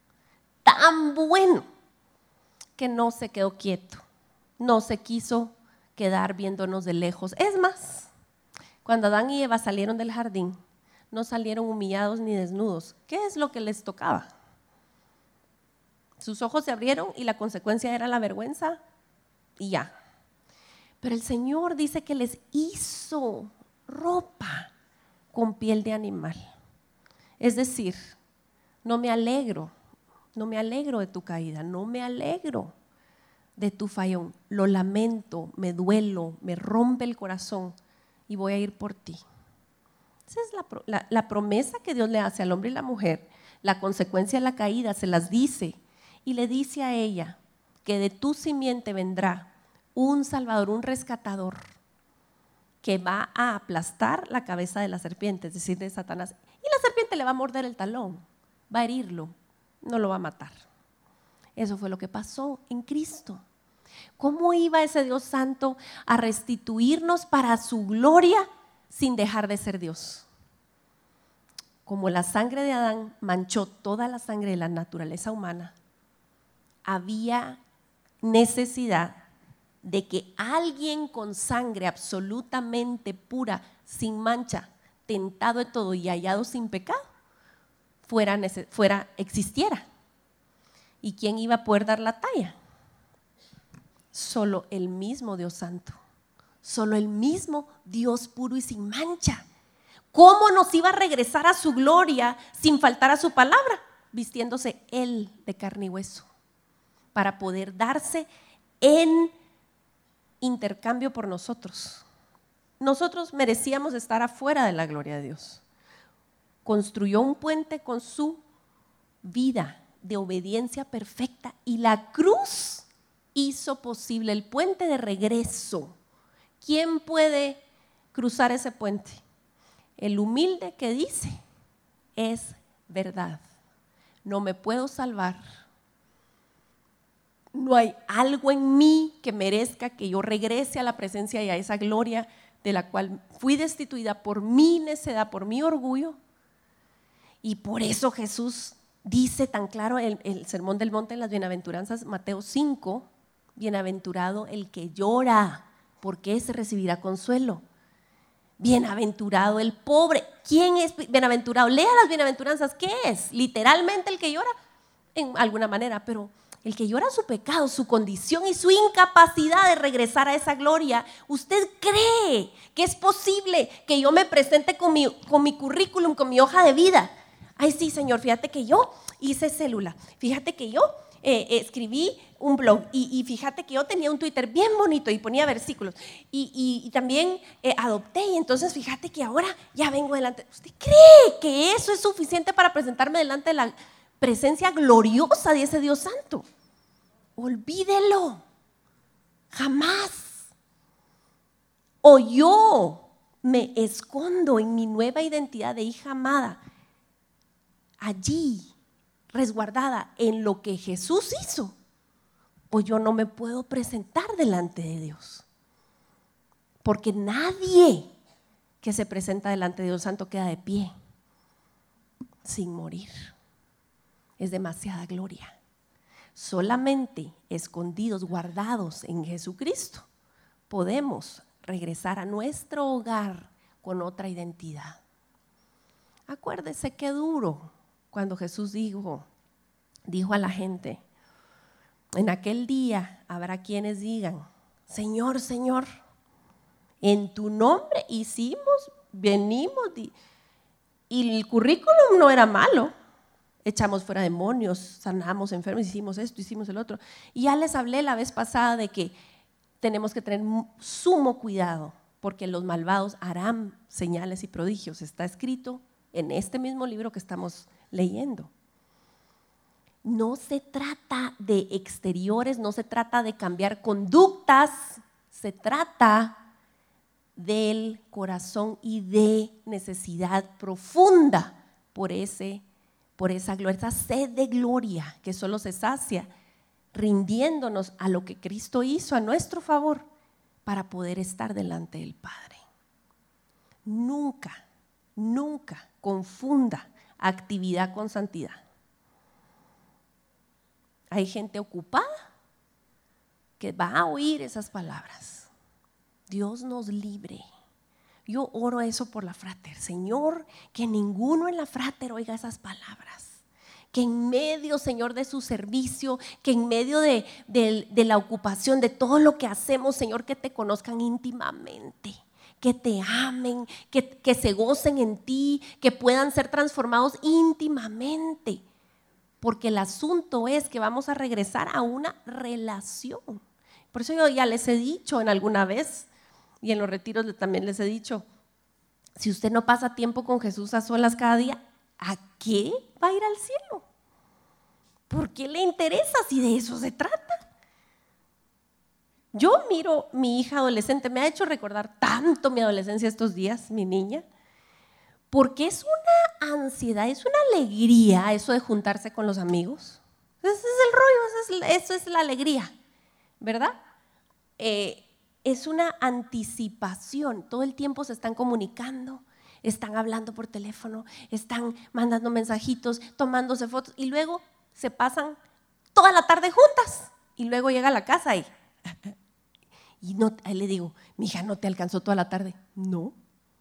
que no se quedó quieto, no se quiso quedar viéndonos de lejos. Es más, cuando Adán y Eva salieron del jardín, no salieron humillados ni desnudos. ¿Qué es lo que les tocaba? Sus ojos se abrieron y la consecuencia era la vergüenza y ya. Pero el Señor dice que les hizo ropa con piel de animal. Es decir, no me alegro de tu caída, no me alegro de tu fallón, lo lamento, me duelo, me rompe el corazón y voy a ir por ti. Esa es la promesa que Dios le hace al hombre y la mujer. La consecuencia de la caída se las dice y le dice a ella que de tu simiente vendrá un salvador, un rescatador que va a aplastar la cabeza de la serpiente, es decir, de Satanás. Y la serpiente le va a morder el talón, va a herirlo, no lo va a matar. Eso fue lo que pasó en Cristo. ¿Cómo iba ese Dios Santo a restituirnos para su gloria sin dejar de ser Dios? Como la sangre de Adán manchó toda la sangre de la naturaleza humana, había necesidad de que alguien con sangre absolutamente pura, sin mancha, tentado de todo y hallado sin pecado, existiera. ¿Y quién iba a poder dar la talla? Solo el mismo Dios Santo, solo el mismo Dios puro y sin mancha. ¿Cómo nos iba a regresar a su gloria sin faltar a su palabra? Vistiéndose Él de carne y hueso, para poder darse en intercambio por nosotros. Nosotros merecíamos estar afuera de la gloria de Dios. Construyó un puente con su vida de obediencia perfecta y la cruz hizo posible el puente de regreso. ¿Quién puede cruzar ese puente? El humilde que dice, es verdad, no me puedo salvar. No hay algo en mí que merezca que yo regrese a la presencia y a esa gloria de la cual fui destituida por mi necedad, por mi orgullo. Y por eso Jesús dice tan claro el Sermón del Monte en las Bienaventuranzas, Mateo 5, bienaventurado el que llora, porque ese recibirá consuelo. Bienaventurado el pobre. ¿Quién es bienaventurado? Lea las bienaventuranzas. ¿Qué es? Literalmente el que llora, en alguna manera, pero el que llora su pecado, su condición y su incapacidad de regresar a esa gloria. ¿Usted cree que es posible que yo me presente con mi currículum, con mi hoja de vida? Ay, sí, Señor, fíjate que yo hice célula, fíjate que yo escribí un blog y fíjate que yo tenía un Twitter bien bonito y ponía versículos y también adopté y entonces fíjate que ahora ya vengo delante. ¿Usted cree que eso es suficiente para presentarme delante de la presencia gloriosa de ese Dios Santo? Olvídelo, jamás. O yo me escondo en mi nueva identidad de hija amada, allí resguardada en lo que Jesús hizo, pues yo no me puedo presentar delante de Dios, porque nadie que se presenta delante de Dios Santo queda de pie sin morir. Es demasiada gloria. Solamente escondidos, guardados en Jesucristo, podemos regresar a nuestro hogar con otra identidad. Acuérdese qué duro cuando Jesús dijo a la gente, en aquel día habrá quienes digan, Señor, Señor, en tu nombre hicimos, venimos y el currículum no era malo. Echamos fuera demonios, sanamos enfermos, hicimos esto, hicimos el otro. Y ya les hablé la vez pasada de que tenemos que tener sumo cuidado, porque los malvados harán señales y prodigios. Está escrito en este mismo libro que estamos leyendo. No se trata de exteriores, no se trata de cambiar conductas, se trata del corazón y de necesidad profunda por esa gloria, esa sed de gloria que solo se sacia rindiéndonos a lo que Cristo hizo a nuestro favor para poder estar delante del Padre. Nunca, nunca confunda actividad con santidad. Hay gente ocupada que va a oír esas palabras. Dios nos libre. Yo oro eso por la Frater. Señor, que ninguno en la Frater oiga esas palabras. Que en medio, Señor, de su servicio, que en medio de la ocupación, de todo lo que hacemos, Señor, que te conozcan íntimamente, que te amen, que se gocen en ti, que puedan ser transformados íntimamente. Porque el asunto es que vamos a regresar a una relación. Por eso yo ya les he dicho en alguna vez, y en los retiros también les he dicho, si usted no pasa tiempo con Jesús a solas cada día, ¿a qué va a ir al cielo? ¿Por qué le interesa si de eso se trata? Yo miro mi hija adolescente, me ha hecho recordar tanto mi adolescencia estos días, mi niña, porque es una ansiedad, es una alegría eso de juntarse con los amigos. Ese es el rollo, eso es la alegría, ¿verdad? Es una anticipación. Todo el tiempo se están comunicando, están hablando por teléfono, están mandando mensajitos, tomándose fotos y luego se pasan toda la tarde juntas y luego llega a la casa y no, ahí le digo, mi hija, ¿no te alcanzó toda la tarde? No.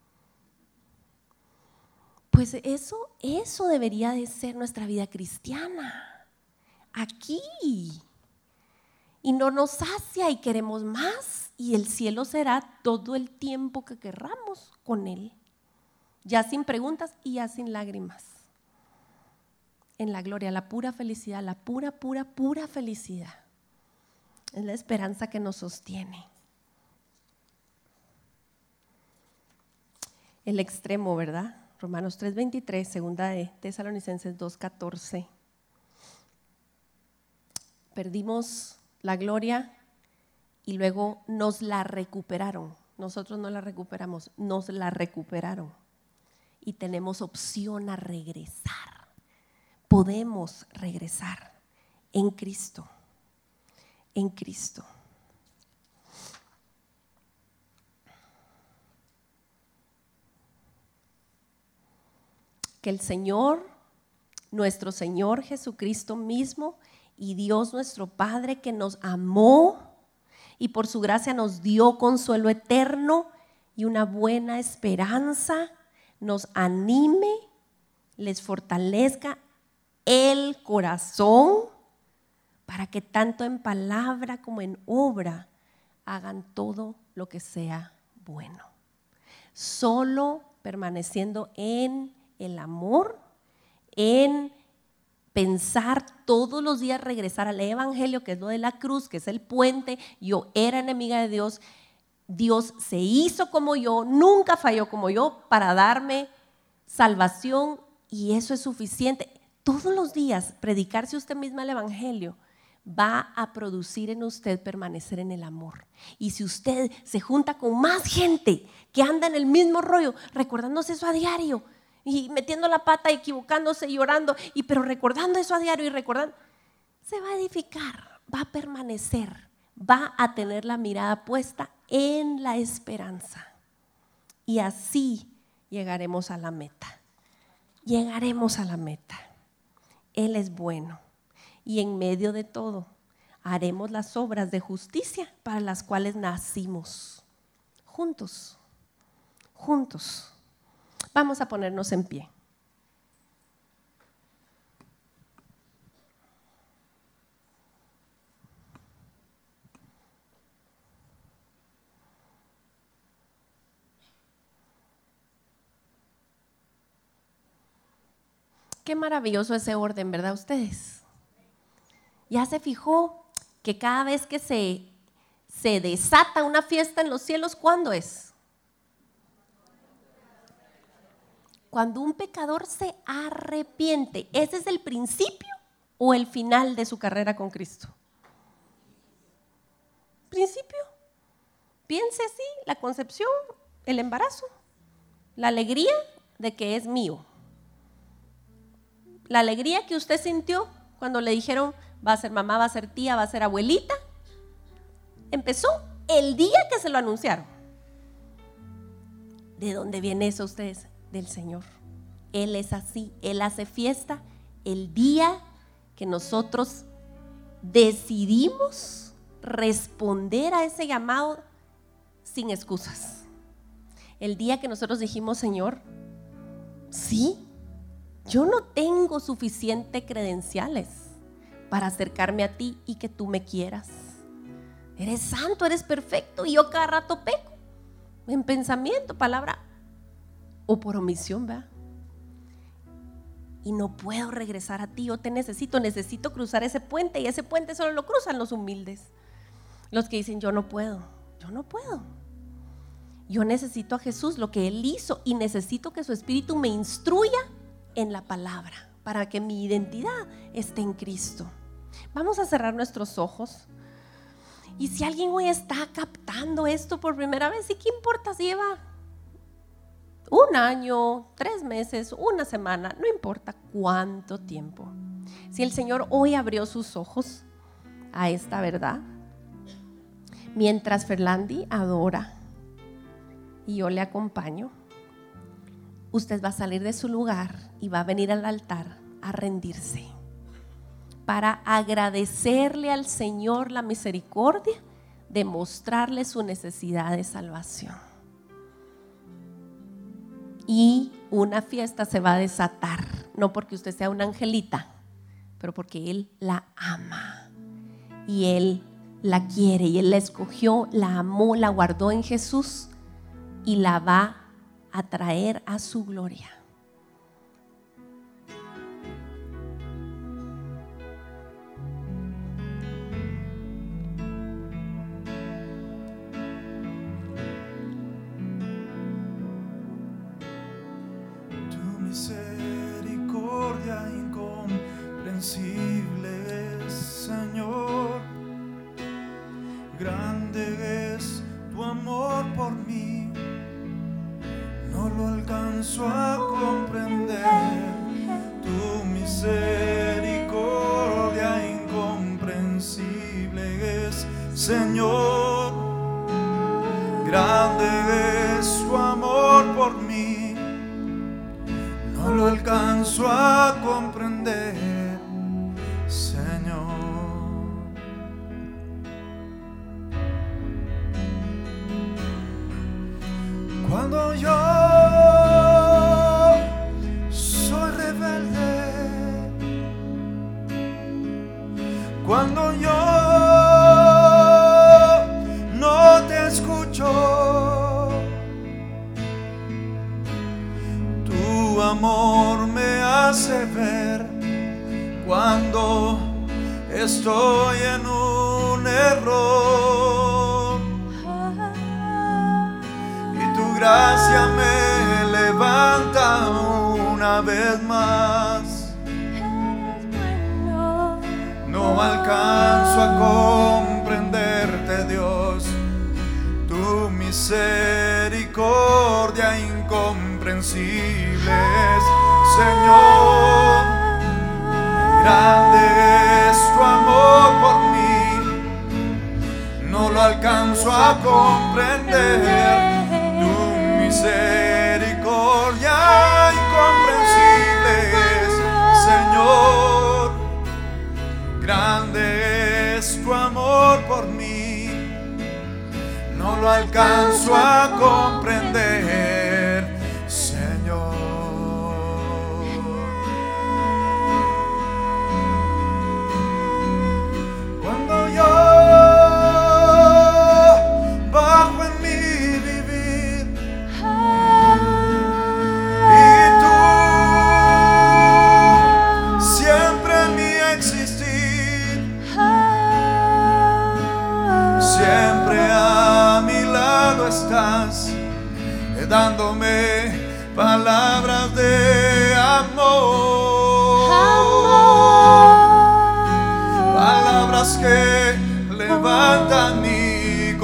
Pues eso debería de ser nuestra vida cristiana. Aquí. Y no nos sacia y queremos más. Y el cielo será todo el tiempo que querramos con Él. Ya sin preguntas y ya sin lágrimas. En la gloria, la pura felicidad, la pura felicidad. Es la esperanza que nos sostiene. El extremo, ¿verdad? Romanos 3:23, segunda de Tesalonicenses 2:14. Perdimos la gloria y luego nos la recuperaron. Nosotros no la recuperamos, nos la recuperaron. Y tenemos opción a regresar. Podemos regresar en Cristo. En Cristo. Que el Señor, nuestro Señor Jesucristo mismo y Dios nuestro Padre que nos amó y por su gracia nos dio consuelo eterno y una buena esperanza, nos anime, les fortalezca el corazón para que tanto en palabra como en obra hagan todo lo que sea bueno. Solo permaneciendo en el amor, en pensar todos los días regresar al evangelio, que es lo de la cruz, que es el puente. Yo era enemiga de Dios, Dios se hizo como yo, nunca falló como yo para darme salvación y eso es suficiente. Todos los días predicarse usted misma el evangelio va a producir en usted permanecer en el amor. Y si usted se junta con más gente que anda en el mismo rollo, recordándose eso a diario, y metiendo la pata, equivocándose, llorando, pero recordando eso a diario y recordando, se va a edificar, va a permanecer, va a tener la mirada puesta en la esperanza. Y así llegaremos a la meta. Llegaremos a la meta. Él es bueno. Y en medio de todo, haremos las obras de justicia para las cuales nacimos. Juntos, juntos. Vamos a ponernos en pie. Qué maravilloso ese orden, ¿verdad ustedes? Ya se fijó que cada vez que se desata una fiesta en los cielos, ¿cuándo es? Cuando un pecador se arrepiente. ¿Ese es el principio o el final de su carrera con Cristo? ¿Principio? Piense así, la concepción, el embarazo, la alegría de que es mío. La alegría que usted sintió cuando le dijeron va a ser mamá, va a ser tía, va a ser abuelita, empezó el día que se lo anunciaron. ¿De dónde viene eso ustedes? Del Señor. Él es así, Él hace fiesta el día que nosotros decidimos responder a ese llamado sin excusas. El día que nosotros dijimos, Señor, sí, yo no tengo suficiente credenciales para acercarme a ti y que tú me quieras. Eres santo, eres perfecto y yo cada rato peco en pensamiento, palabra o por omisión, ¿verdad? Y no puedo regresar a ti, yo te necesito cruzar ese puente y ese puente solo lo cruzan los humildes, los que dicen yo no puedo. Yo necesito a Jesús, lo que Él hizo y necesito que su Espíritu me instruya en la palabra para que mi identidad esté en Cristo. Vamos a cerrar nuestros ojos. Y si alguien hoy está captando esto por primera vez, ¿y qué importa si lleva 1 año, 3 meses, 1 semana? No importa cuánto tiempo. Si el Señor hoy abrió sus ojos a esta verdad, mientras Ferlandi adora y yo le acompaño, usted va a salir de su lugar y va a venir al altar a rendirse para agradecerle al Señor la misericordia de mostrarle su necesidad de salvación. Y una fiesta se va a desatar, no porque usted sea una angelita, pero porque Él la ama y Él la quiere y Él la escogió, la amó, la guardó en Jesús y la va a traer a su gloria. Misericordia incomprensible es, Señor. Grande es tu amor por mí, no lo alcanzo a comprender. Tu misericordia incomprensible es, Señor. Grande es tu amor por mí, no lo alcanzo a comprender, Señor. Cuando yo soy rebelde, cuando yo no te escucho, tu amor me hace ver cuando estoy en un error, y tu gracia me levanta una vez más. No alcanzo a comprenderte, Dios, tu misericordia incomprensible es, Señor. Grande es tu amor por mí, no lo alcanzo a comprender. Tu misericordia incomprensible es, Señor. Grande es tu amor por mí, no lo alcanzo a comprender, Señor. Cuando yo bajo en mi vivir y tú siempre en mi existir, siempre a mi lado estás, dándome palabras de amor, palabras que levantan y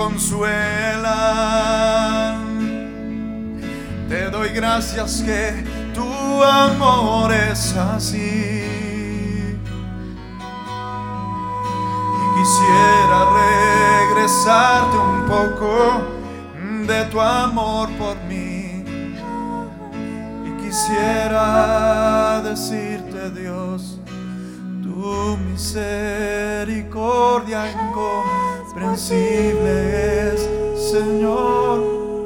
consuelan. Te doy gracias que tu amor es así. Quisiera regresarte un poco de tu amor por mí, y quisiera decirte, Dios, tu misericordia incomprensible es, Señor.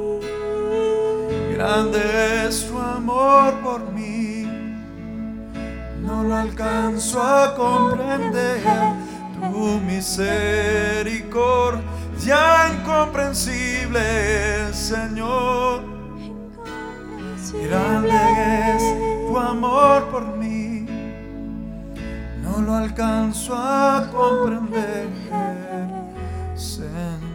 Grande es tu amor por mí, no lo alcanzo a comprender. Tu misericordia incomprensible, Señor. Grande es tu amor por mí, no lo alcanzo a comprender, Señor.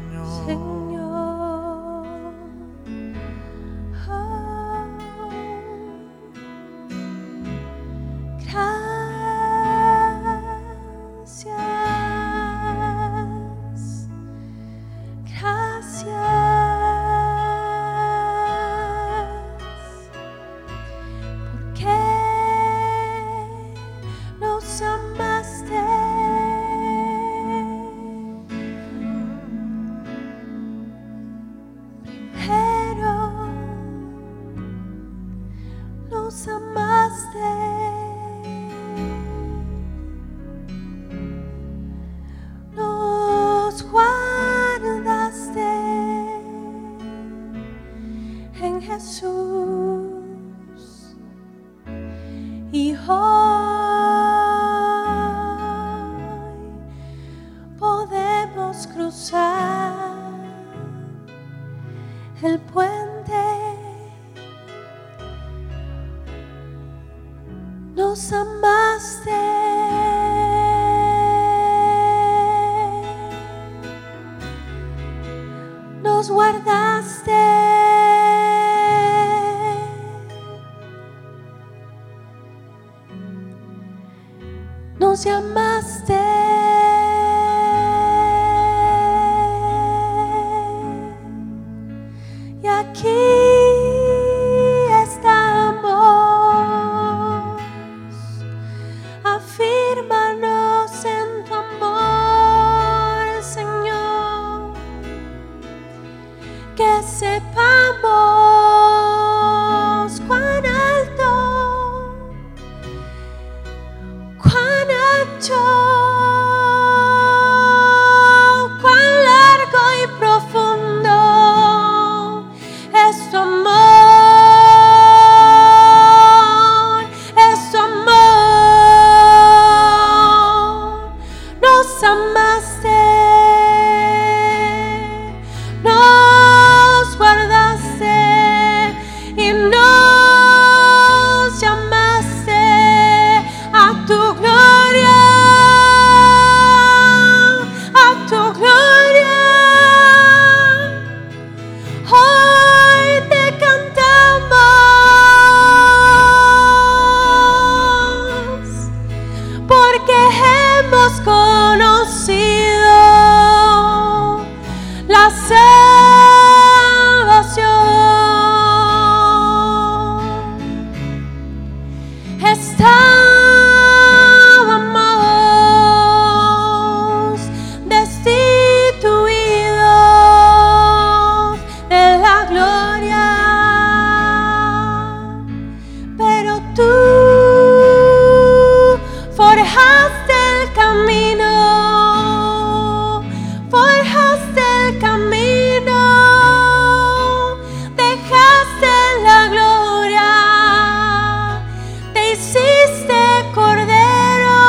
Nos nos amaste, nos guardaste en Jesús, y hoy podemos cruzar el puente. Nos amaste, nos guardaste, nos llamaste, y aquí afírmanos en tu amor, Señor, que sepamos cuán alto, cuán ancho, cuán largo y profundo es tu amor. Amaste, nos guardaste y nos llamaste a tu gloria, a tu gloria. Hoy te cantamos porque hemos conocido la salvación. Estábamos destituidos de la gloria, pero tú forjaste el camino, dejaste la gloria, te hiciste cordero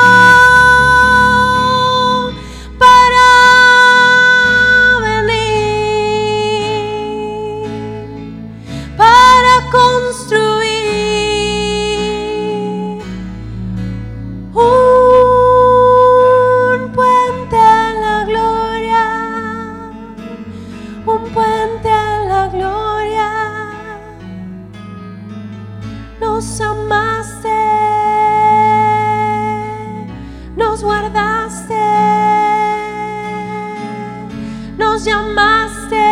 para venir, para construir un puente a la gloria, un puente a la gloria. Nos amaste, nos guardaste, nos llamaste,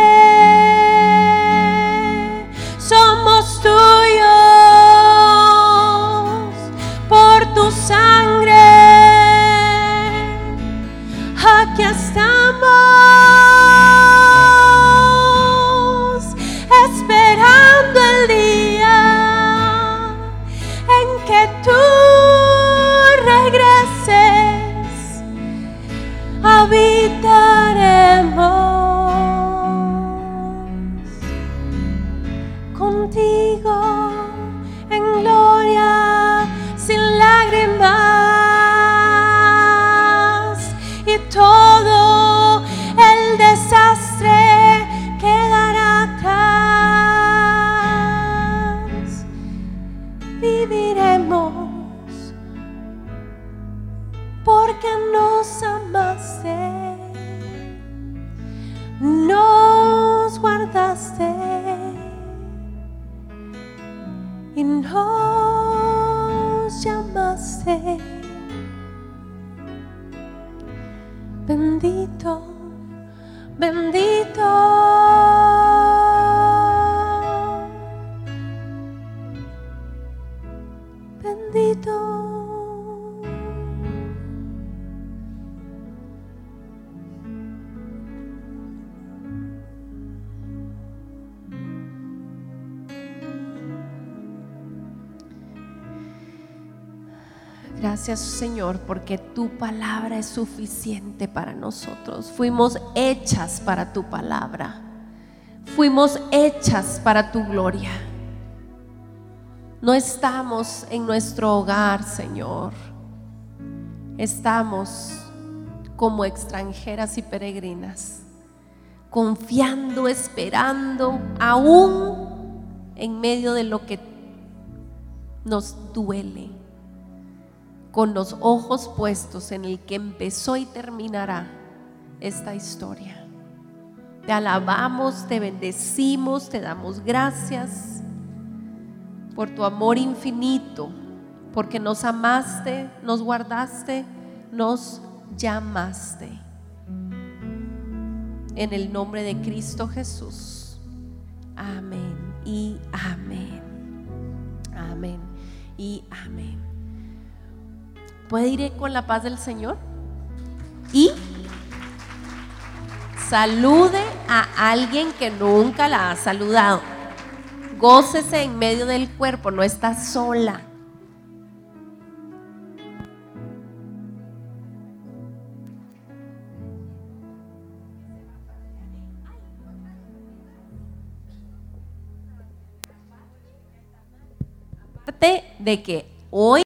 somos tuyos por tu sangre. Aquí estamos esperando el día en que tú regreses, habitaremos contigo en gloria, sin lágrimas, y todo el desastre quedará atrás. Viviremos porque nos amaste, nos guardaste y nos llamaste. Bendito, bendito, bendito. Gracias, Señor, porque tu palabra es suficiente para nosotros. Fuimos hechas para tu palabra. Fuimos hechas para tu gloria. No estamos en nuestro hogar, Señor. Estamos como extranjeras y peregrinas, confiando, esperando, aún en medio de lo que nos duele, con los ojos puestos en el que empezó y terminará esta historia. Te alabamos, te bendecimos, te damos gracias por tu amor infinito, porque nos amaste, nos guardaste, nos llamaste. En el nombre de Cristo Jesús. Amén y amén. Amén y amén. ¿Puede ir con la paz del Señor? Y salude a alguien que nunca la ha saludado. Gócese en medio del cuerpo, no está sola. De que hoy